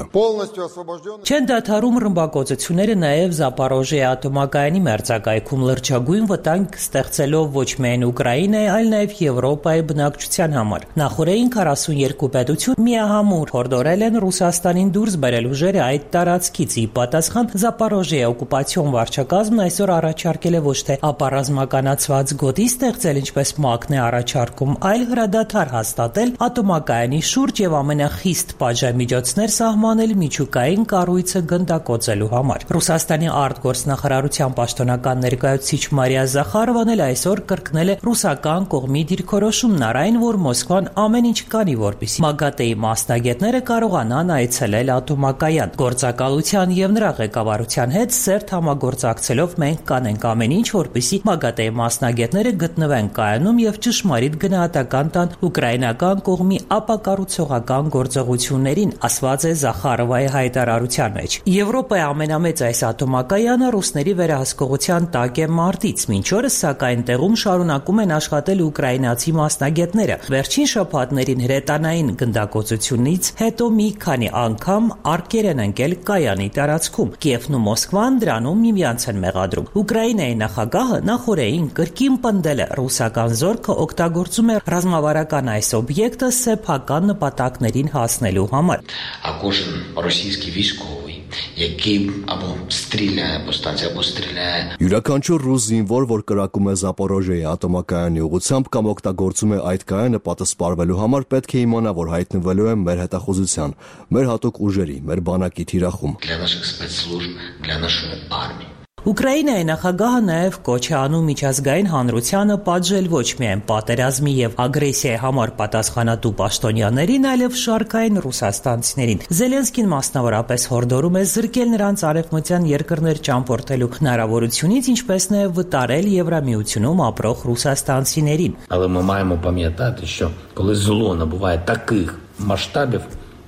Չեն դադարում ռմբակոծությունները նաև Զապորոժիայի ատոմակայանի մերձակայքում լրջագույն վտանգ ստեղծելով ոչ միայն Ուկրաինայի, այլ նաև Եվրոպայի բնակչության համար։ Նախորդին քառասունյոթ պետություն միահամուռ հորդորել են Ռուսաստանին դուրս բերել ուժերը այդ տարածքից։ Ի պատասխան Զապորոժիայի օկուպացիոն վարչակազմն այսօր առաջարկել է ոչ թե ապառազմականացված գոտի ստեղծել, ինչպես ՄԱԿ-ն է առաջարկում, այլ հրադադար հաստատել ատոմակայանի շուրջ եւ ամենախիստ պատժամիջոցներ սահմանել միջուկային կառույցը գնդակոծելու համար։ Ռուսաստանի արտգործնախարարության պաշտոնական ներկայացուցիչ Մարիա Զախարովան էլ այսօր կրկնել է ռուսական կողմի դիրքորոշումն առ այն, որ Մոսկվան ամեն ինչ կանի, որպեսզի ՄԱԳԱՏԷ-ի մասնագետները կարողանան այցելել ատոմակայան։ Գործակալության եւ նրա ղեկավարության հետ սերտ համագործակցելով մենք կանենք ամեն ինչ, որպեսզի ՄԱԳԱՏԷ-ի մասնագետները գտնվեն կայանում եւ ճշմարիտ գնահատական տան ուկրաինական կողմի ապակառուցողական գործողություններին, ասված է Զախարովայի հայտարարության մեջ։ Եվրոպայի ամենամեծ այս ատոմակայանը ռուսների վերահսկողության տակ է մարտից։ Մինչ օրս, սակայն, տեղում շարունակում են աշխատել ուկրաինացի մասնագետները։ Վերջին շաբաթներին հրետանային գնդակոծությունից հետո մի քանի անգամ արկեր են ընկել կայանի տարածքում։ Կիևն ու Մոսկվան դրանում միմյանց են մեղադրում։ Ուկրաինայի նախագահը նախորդին կրկին պնդել է, ռուսական զորքը օգտագործում է ռազմավարական այս օբյեկտը սեփական նպատակներին հասնելու համար։ А кожен російський військовий, який або стріляє по станції, або стріляє. Յուրաքանչյուր ռուս զինվոր, որ կրակում է Զապորոժիայի ատոմակայանի ուղղությամբ կամ օգտագործում է այդ կայանը պատասպարվելու համար, պետք է իմանա, որ հայտնվելու է մեր հետախուզության, մեր հատուկ ուժերի, մեր բանակի թիրախում։ Для наших спецслужб, для нашої армії. Ուկրաինայի նախագահը նաև կոչ է անում միջազգային հանրությանը պատժել ոչ միայն պատերազմի եւ ագրեսիայի համար պատասխանատու պաշտոնյաներին, այլև շարքային ռուսաստանցիներին։ Զելենսկին մասնավորապես հորդորում է զրկել նրանց արևմտյան երկրներ ճամփորդելու հնարավորությունից, ինչպես նաև վտարել Եվրամիությունում ապրող ռուսաստանցիներին։ Але ми маємо пам'ятати, що коли зло набуває таких масштабів,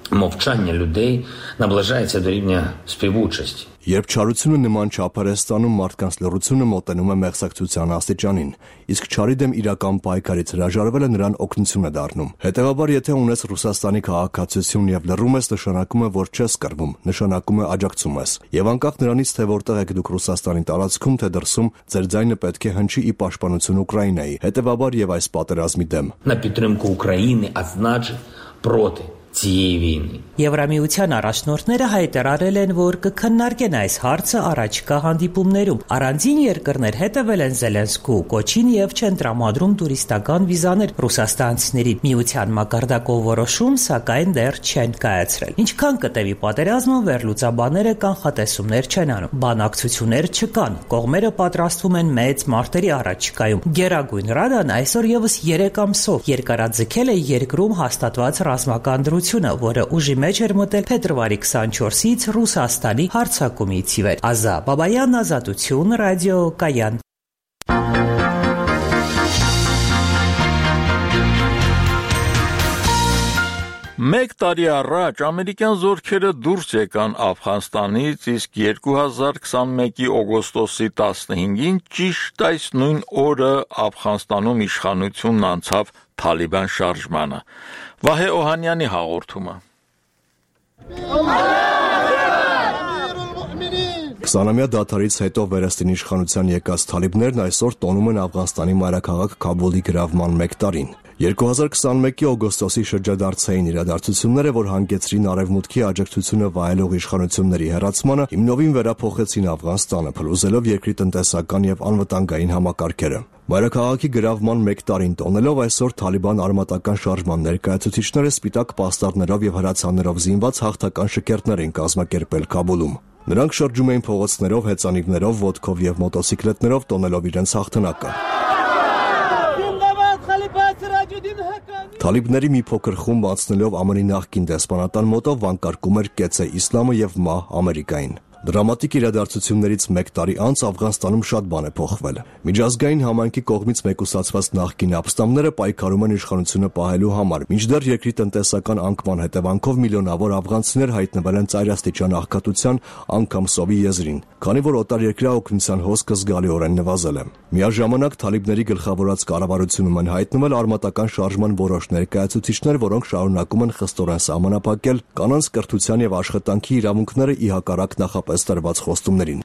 мовчання людей наближається до рівня співучасті. Երբ չարությունը նման չափեր է ստանում, մարդկանց լռությունը մոտենում է մեղսակցության աստիճանին, իսկ չարի դեմ իրական պայքարից հրաժարվելը նրան օգնություն է դառնում։ Հետևաբար, եթե ունես Ռուսաստանի քաղաքացիություն եւ լռում ես, նշանակում է, որ չես կռվում, նշանակում է աջակցում ես։ Եվ անկախ նրանից, թե որտեղ եք դուք Ռուսաստանի տարածքում, թե դրսում, ձեր ձայնը պետք է հնչի ի պաշտպանություն Ուկրաինայի, հետևաբար եւ այս պատերազմի դեմ։ На підтримку України, а значить проти цієї війни. Եվրամիության առաջնորդները հայտարարել են, որ կքննարկեն այս հարցը առաջիկա հանդիպումներում։ Առանձին երկրներ հետևել են Զելենսկու կոչին եւ չեն տրամադրում տուրիստական վիզաներ ռուսաստանցիների։ Միության մակարդակով որոշում, սակայն դեռ չեն կայացրել։ Ինչքան կտևի պատերազմը, վերլուծաբանները կանխատեսումներ չեն անում։ Բանակցություններ չկան։ Կողմերը պատրաստվում են մեծ մարտերի առաջիկայում։ Գերագույն Ռադան այսօր եւս երեք ամսով երկարաձգել է երկրում հաստատված ռազմական դրությունը, որը ուժի մեջ էր մտել փետրվարի քսանչորսից Ռուսաստանի հարձակումից ի վեր։ Ազա Բաբայան, Ազատություն, Ռադիո Կայան։ Մեկ տարի առաջ ամերիկյան զորքերը դուրս եկան Աֆղանստանից, իսկ երկու հազար քսանմեկի օգոստոսի տասնհինգին ճիշտ այս նույն օրը Աֆղանստանում իշխանությունն անցավ Թալիբան շարժմանը։ Վահե Օհանյանի հաղորդումը։ Քսանամյա դադարից հետո վերստին իշխանության եկած թալիբներն այսօր տոնում են Աֆղանստանի մայրաքաղաք Քաբուլի գրավման մեկ տարին։ երկու հազար քսանմեկի օգոստոսի շրջադարձային իրադարձությունները, որ հանգեցրին արևմուտքի աջակցությունը վայելող իշխանությունների հեռացմանը, հիմնովին վերափոխեցին Աֆղանստանը, փլուզելով երկրի տնտեսական եւ անվտանգային համակարգերը։ Մայրաքաղաքի գրավման մեկ տարին տոնելով այսօր Թալիբան արմատական շարժման ներկայացուցիչները սպիտակ պաստառներով եւ հրացաններով զինված հաղթական շքերթներ են կազմակերպել Քաբուլում։ Նրանք շրջում էին փողոցներով, հեծանիվներով, ոտքով եւ մոտոցիկլետներով տոնելով իրենց հաղթանակը։ Թալիբների մի փոքր խումբ անցնելով ԱՄՆ-ի նախկին դեսպանատան մոտով վանկարկում էր «Կեցե իսլամը» եւ «Մահ Ամերիկային»։ Դրամատիկ իրադարձություններից մեկ տարի անց Աֆղանստանում շատ բան է փոխվել։ Միջազգային համայնքի կողմից մեկուսացված նախկին ապստամբները պայքարում են իշխանությունը պահելու համար, մինչդեռ երկրի տնտեսական անկման հետևանքով միլիոնավոր աֆղանցիներ հայտնվել են ծայրաստիճան աղքատության, անգամ սովի եզրին, քանի որ օտարերկրյա օգնության հոսքը զգալիորեն նվազել է։ Միաժամանակ Թալիբների գլխավորած կառավարությունում են հայտնվել արմատական շարժման որոշ ներկայացուցիչներ, որոնք շարունակում են խստորեն սահմանափակել կանանց կրթության եւ աշխատանքի իրավունքները ի հակառակ նախապես տրված խոստումներին։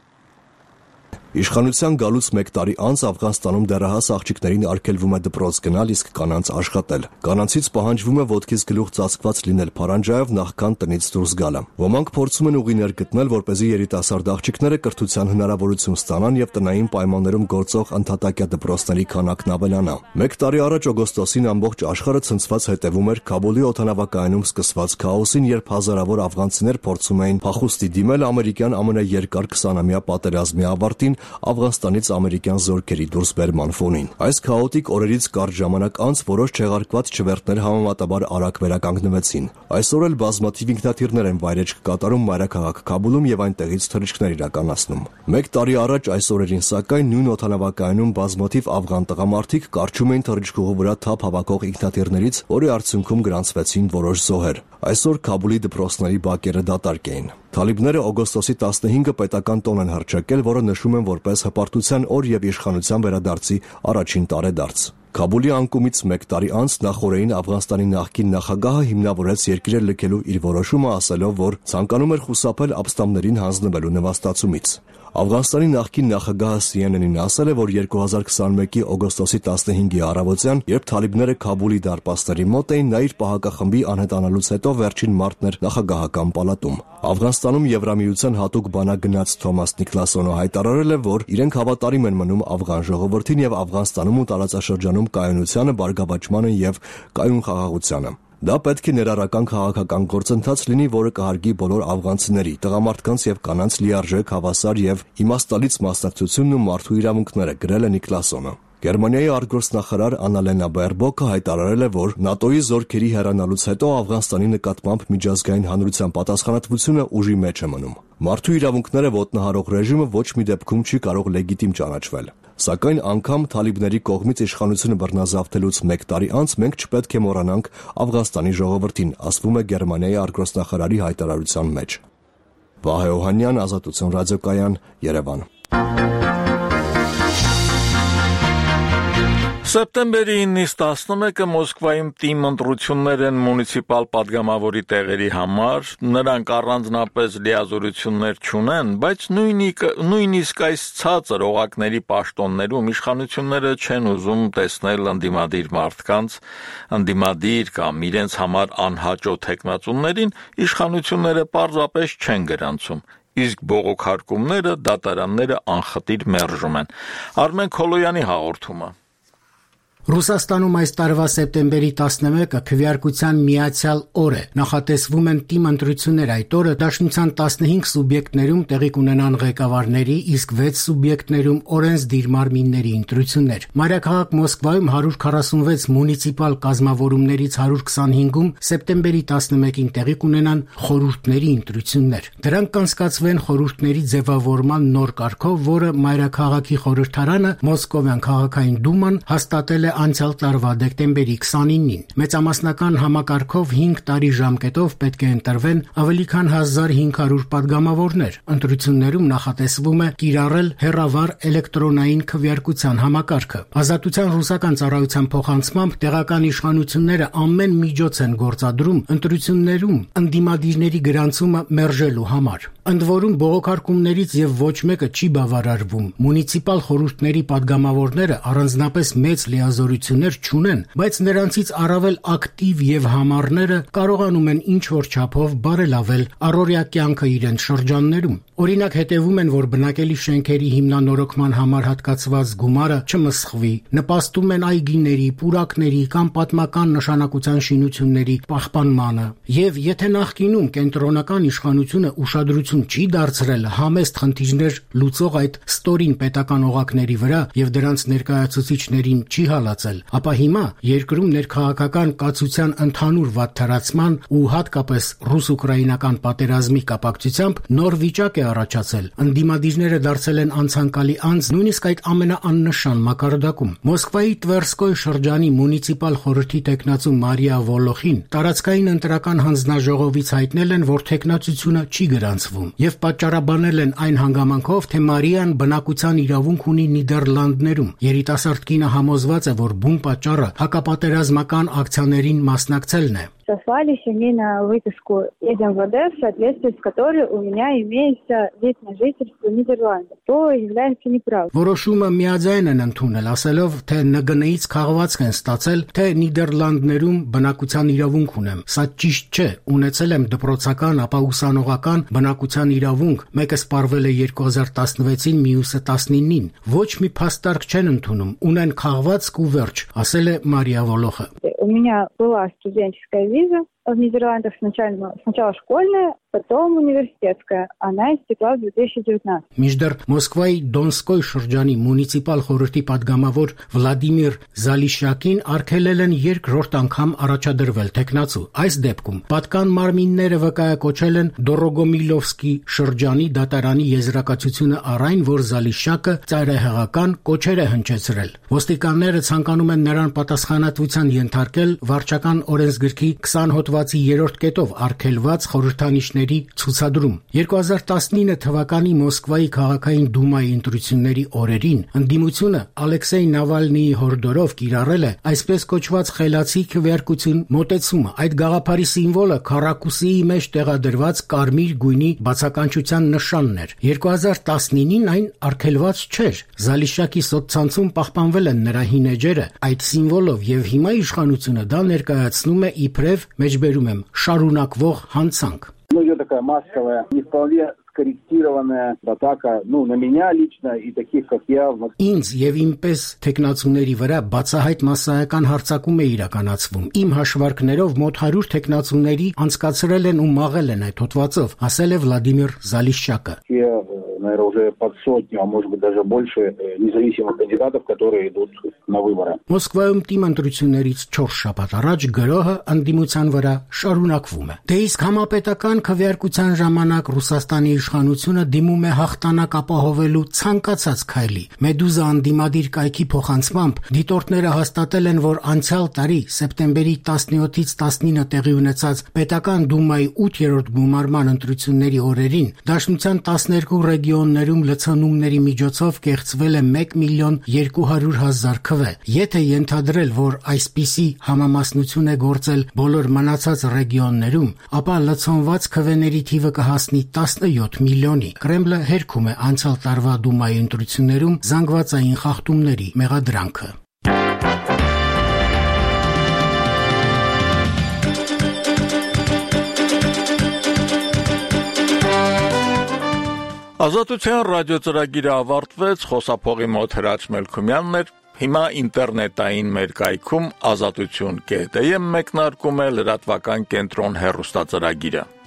Իշխանության գալուց մեկ տարի անց Աֆղանստանում դեռահաս աղջիկներին արգելվում է դպրոց գնալ, իսկ կանանց աշխատել։ Կանանցից պահանջվում է ոտքից գլուխ ծածկված լինել փարանջայով նախքան տնից դուրս գալը։ Ոմանք փորձում են ուղիներ գտնել, որպեսզի երիտասարդ աղջիկները կրթության հնարավորություն ստանան եւ տնային պայմաններում գործող ընդհատակյա դպրոցների քանակն ավելանա։ Մեկ տարի առաջ օգոստոսին ամբողջ աշխարհը ցնցված հետևում էր Քաբուլի օդանավակայանում սկսված քաոսին, երբ հազարավոր աֆղանցիներ փորձում էին փախուստի դիմել ամերիկյան ամենաերկար քսանամյա պատերազմի ավարտին Աֆղանստանից ամերիկյան զորքերի դուրսբերման ֆոնին։ Այս քաոտիկ օրերից կարճ ժամանակ անց որոշ չեղարկված չվերթներ համեմատաբար արագ վերականգնվեցին։ Այսօր էլ բազմաթիվ ինքնաթիռներ են վայրեջք կատարում մայրաքաղաք Քաբուլում եւ այնտեղից թռիչքներ իրականացնում։ Մեկ տարի առաջ այս օրերին սակայն նույն օդանավակայանում բազմաթիվ աֆղան տղամարդիկ կարճում էին թռիչքուղու վրա թափ հավաքող ինքնաթիռներից, որի արդյունքում գրանցվեցին որոշ զոհեր։ Այսօր Քաբուլի դպրոցների բակերը դատարկ էին։ Թալիբները օգոստոսի տասնհինգը պետական տոն են հռչակել, որը նշում են որպես հպարտության օր եւ իշխանության վերադարձի առաջին տարեդարձ։ Քաբուլի անկումից մեկ տարի անց նախորդին Աֆղանստանի նախկին նախագահը հիմնավորեց երկիրը լքելու իր որոշումը, ասելով, որ ցանկանում էր խուսափել ապստամբներին հանձնվելու նվաստացումից։ Աֆղանստանի նախկին նախագահը C N N-ին ասել է, որ երկու հազար քսանմեկի օգոստոսի տասնհինգի առավոտյան, երբ Թալիբները Քաբուլի դարպասների մոտ էին, նա իր պահակախմբի անհետանալուց հետո վերջին մարտն էր նախագահական պալատում։ Աֆղանստանում Եվրամիության հատուկ բանագնաց Թոմաս Նիկլասոնը հայտարարել է, որ իրենք հավատարիմ են մնում աֆղան ժողովրդին եւ Աֆղանստանում ու տարածաշրջանում կայունությանը, բարգավաճմանը եւ կայուն խաղաղությանը։ Դա պետք է ներառական քաղաքական գործընթաց լինի, որը կհարգի բոլոր աֆղանցիների, տղամարդկանց եւ կանանց լիարժեք, հավասար եւ իմաստալից մասնակցությունն ու մարդու իրավունքները, գրել է Նիկլասոնը։ Գերմանիայի արտգործնախարար Աննալենա Բերբոկը հայտարարել է, որ ՆԱՏՕ-ի զորքերի հեռանալուց հետո Աֆղանստանի նկատմամբ միջազգային հանրության պատասխանատվությունը ուժի մեջ է մնում։ Մարդու իրավունքները ոտնահարող ռեժիմը ոչ մի դեպքում չի կարող լեգիտիմ ճանաչվել։ Սակայն անգամ թալիբների կողմից իշխանությունը բռնազավթելուց մեկ տարի անց մենք չպետք է մոռանանք Աֆղանստանի ժողովրդին, ասվում է Գերմանիայի արտգործնախարարի հայտարարության մեջ։ Վահե Օհանյան, Ազատություն ռադիոկայան, Երևան։ Սեպտեմբերի իննից տասնմեկը Մոսկվայում թիմ ընտրություններ են մունիցիպալ падգամավորի տեղերի համար, նրանք առանձնապես լիազորություններ չունեն, բայց նույնիսկ այս ցածր օղակների պաշտոններում իշխանությունները չեն ուզում տեսնել ընդդիմադիր մարդկանց, ընդդիմադիր կամ իրենց համար անհաճո թեկնածուներին իշխանությունները պարզապես չեն գրանցում, իսկ բողոքարկումները, դատարանները անխտիր մերժում են։ Արմեն Քոլոյանի հաղորդումը։ Ռուսաստանում այս տարվա սեպտեմբերի տասնմեկը քվեարկության միացյալ օր է։ Նախատեսվում են թիմ ընտրություններ այդ օրը Դաշնության տասնհինգ սուբյեկտներում տեղի կունենան ղեկավարների, իսկ վեց սուբյեկտներում օրենսդիր մարմինների ընտրություններ։ Մայրաքաղաք Մոսկվայում հարյուր քառասունվեց մունիցիպալ կազմավորումներից հարյուր քսանհինգում սեպտեմբերի տասնմեկին տեղի կունենան խորհուրդների ընտրություններ։ Դրանք կանցկացվեն խորհուրդների ձևավորման նոր կարգով, որը Մայրաքաղաքի խորհրդարանը Մոսկովյան քաղաքային դուման հաստատել է անցյալ տարվա դեկտեմբերի քսանինին։ Մեծամասնական համակարգով հինգ տարի ժամկետով պետք է ընտրվեն ավելի քան հազար հինգ հարյուր падգամավորներ։ Ընտրություններում նախատեսվում է կիրառել հեռավար էլեկտրոնային քվեարկության համակարգը։ Ազատության ռուսական ծառայության փոխանցմամբ տեղական իշխանությունները ամեն միջոց են գործադրում ընտրություններում ընդդիմադիրների գրանցումը մերժելու համար։ Ընդ որում բողոքարկումներից եւ ոչ մեկը չի բավարարվում։ Մունիցիպալ խորհուրդների падգամավորները առանձնապես մեծ լիազորություններ չունեն, բայց նրանցից առավել ակտիվ եւ համառները կարողանում են ինչ-որ չափով բարելավել առօրյա կյանքը իրենց շրջաններում։ Օրինակ հետևում են, որ բնակելի շենքերի հիմնանորոգման համար հատկացված գումարը չմսխվի, նպաստում են այգիների, պուրակների կամ պատմական նշանակության շինությունների պահպանմանը։ Եվ եթե նախկինում կենտրոնական իշխանությունը ուշադրություն չի դարձրել համեստ խնդիրներ լուծող այդ ստորին պետական օղակների վրա եւ դրանց ներկայացուցիչներին չի հալածել, ապա հիմա երկրում ներքաղաքական կացության ընդհանուր վատթարացման ու հատկապես ռուս-ուկրաինական պատերազմի կապակցությամբ նոր վիճակ է առաջացել։ Ընդդիմադիրները դարձել են անցանկալի անձ նույնիսկ այդ ամենաաննշան մակարդակում։ Մոսկվայի Տվերսկոյ շրջանի մունիցիպալ խորհրդի տեխնացու Մարիա Վոլոխին տարածքային ընտրական հանձնաժողովից հայտնել են, որ տեխնացությունը չի գրանցվում եւ պատճառաբանել են այն հանգամանքով, թե Մարիան բնակության իրավունք ունի Նիդերլանդներում։ Երիտասարդ կինը համոզված է, որ բուն պատճառը հակապատերազմական ակցիաներին մասնակցելն է։ Сослали семейную выписку из эм вэ дэ, в соответствии с которой у меня имеется вид на жительство Нидерландов, то является неправдой. Որոշումը միաձայն են ընդունել, ասելով, թե эн гэ эн-ից քաղվածք են ստացել, թե Նիդերլանդներում բնակության իրավունք ունեմ։ Սա ճիշտ չէ, ունեցել եմ դպրոցական, ապա ուսանողական բնակության իրավունք, մեկը սպառվել է երկու հազար տասնվեցին, մյուսը տասնինին։ Ոչ մի փաստարկ չեն ընդունում, ունեն քաղվածք ու վերջ, ասել է Մարիա Վոլոխը։ У меня была студенческая виза в Нидерландах, сначала, сначала школьная, потом университетская. Она истекла в две тысячи девятнадцатом. Միջդեռ Մոսկվայի Դոնսկոյ շրջանի մունիցիպալ խորհրդի падգամավոր Վլադիմիր Զալիշյակին արգելել են երկրորդ անգամ առաջադրվել տեխնացու։ Այս դեպքում պատկան մարմինները վկայակոչել են Դորոգոմիլովսկի շրջանի դատարանի եզրակացությունը առայն, որ Զալիշյակը ծայրահեղական կոչեր է հնչեցրել։ Ոստիկանները ցանկանում են նրան պատասխանատվության ենթարկել վարչական օրենսգրքի քսան հոդվածի երրորդ կետով արգելված խորհրդանիշների ցուցադրում։ երկու հազար տասնինը թվականի Մոսկվայի քաղաքային դումայի ընտրությունների օրերին ընդդիմությունը Ալեքսեյ Նավալնիի հորդորով կիրառել է այսպես կոչված խելացի քվեարկություն մոտեցումը։ Այդ գաղափարի սիմվոլը քառակուսիի մեջ տեղադրված կարմիր գույնի բացականչության նշանն էր։ երկու հազար տասնինին այն արգելված չէր։ Զալիշյակի սոցցանցում պահպանվել են նրա հին էջերը այդ սիմվոլով եւ հիմա իշխանությունը դա ներկայացնում է իբրև մեջբերում եմ շարունակվող հանցանք։ Ну, идет такая массовая, не вполне скорректированная атака, ну, на меня лично и таких, как я. Ինձ եւ իմպես տեխնացուների վրա բացահայտ մասսայական հարձակում է իրականացվում։ Իմ հաշվարկներով մոտ հարյուր տեխնացուների անցկացրել են ու մաղել են այդ հոդվածով, ասել է Վլադիմիր Զալիշյակը։ наверное, уже под сотню, а может быть даже больше независимых кандидатов, которые идут на выборы. Մոսկվայում թիմ ընտրություններից չորս շաբաթ առաջ գրոհը անդիմության վրա շարունակվում է։ Դե իսկ համապետական քվեարկության ժամանակ Ռուսաստանի իշխանությունը դիմում է հաղթանակ ապահովելու ցանկացած քայլի։ Մեդուզա անդիմադիր կայքի փոխանցմամբ դիտորդները հաստատել են, որ անցյալ տարի սեպտեմբերի տասնյոթից տասնինը տեղի ունեցած պետական դումայի ութերորդ գումարման ընտրությունների օրերին Դաշնության տասներկու ռեգիոններում լցոնումների միջոցով կեղծվել է մեկ միլիոն երկու հարյուր հազար քվե։ Եթե ենթադրել, որ այսպիսի համամասնություն է գործել բոլոր մնացած ռեգիոններում, ապա լցոնված քվեների թիվը կհասնի տասնյոթ միլիոնի։ Կրեմլը հերքում է անցյալ տարվա դումայի ընտրություններում զանգվածային խախտումների մեղադրանքը։ Ազատության ռադիոծրագիրը ավարտվեց, խոսափողի մոտ Հրաչ Մելքումյանն էր, հիմա ինտերնետային մեր կայքում ազատություն կետ է մեկնարկում է լրատվական կենտրոն հեռուստածրագիրը։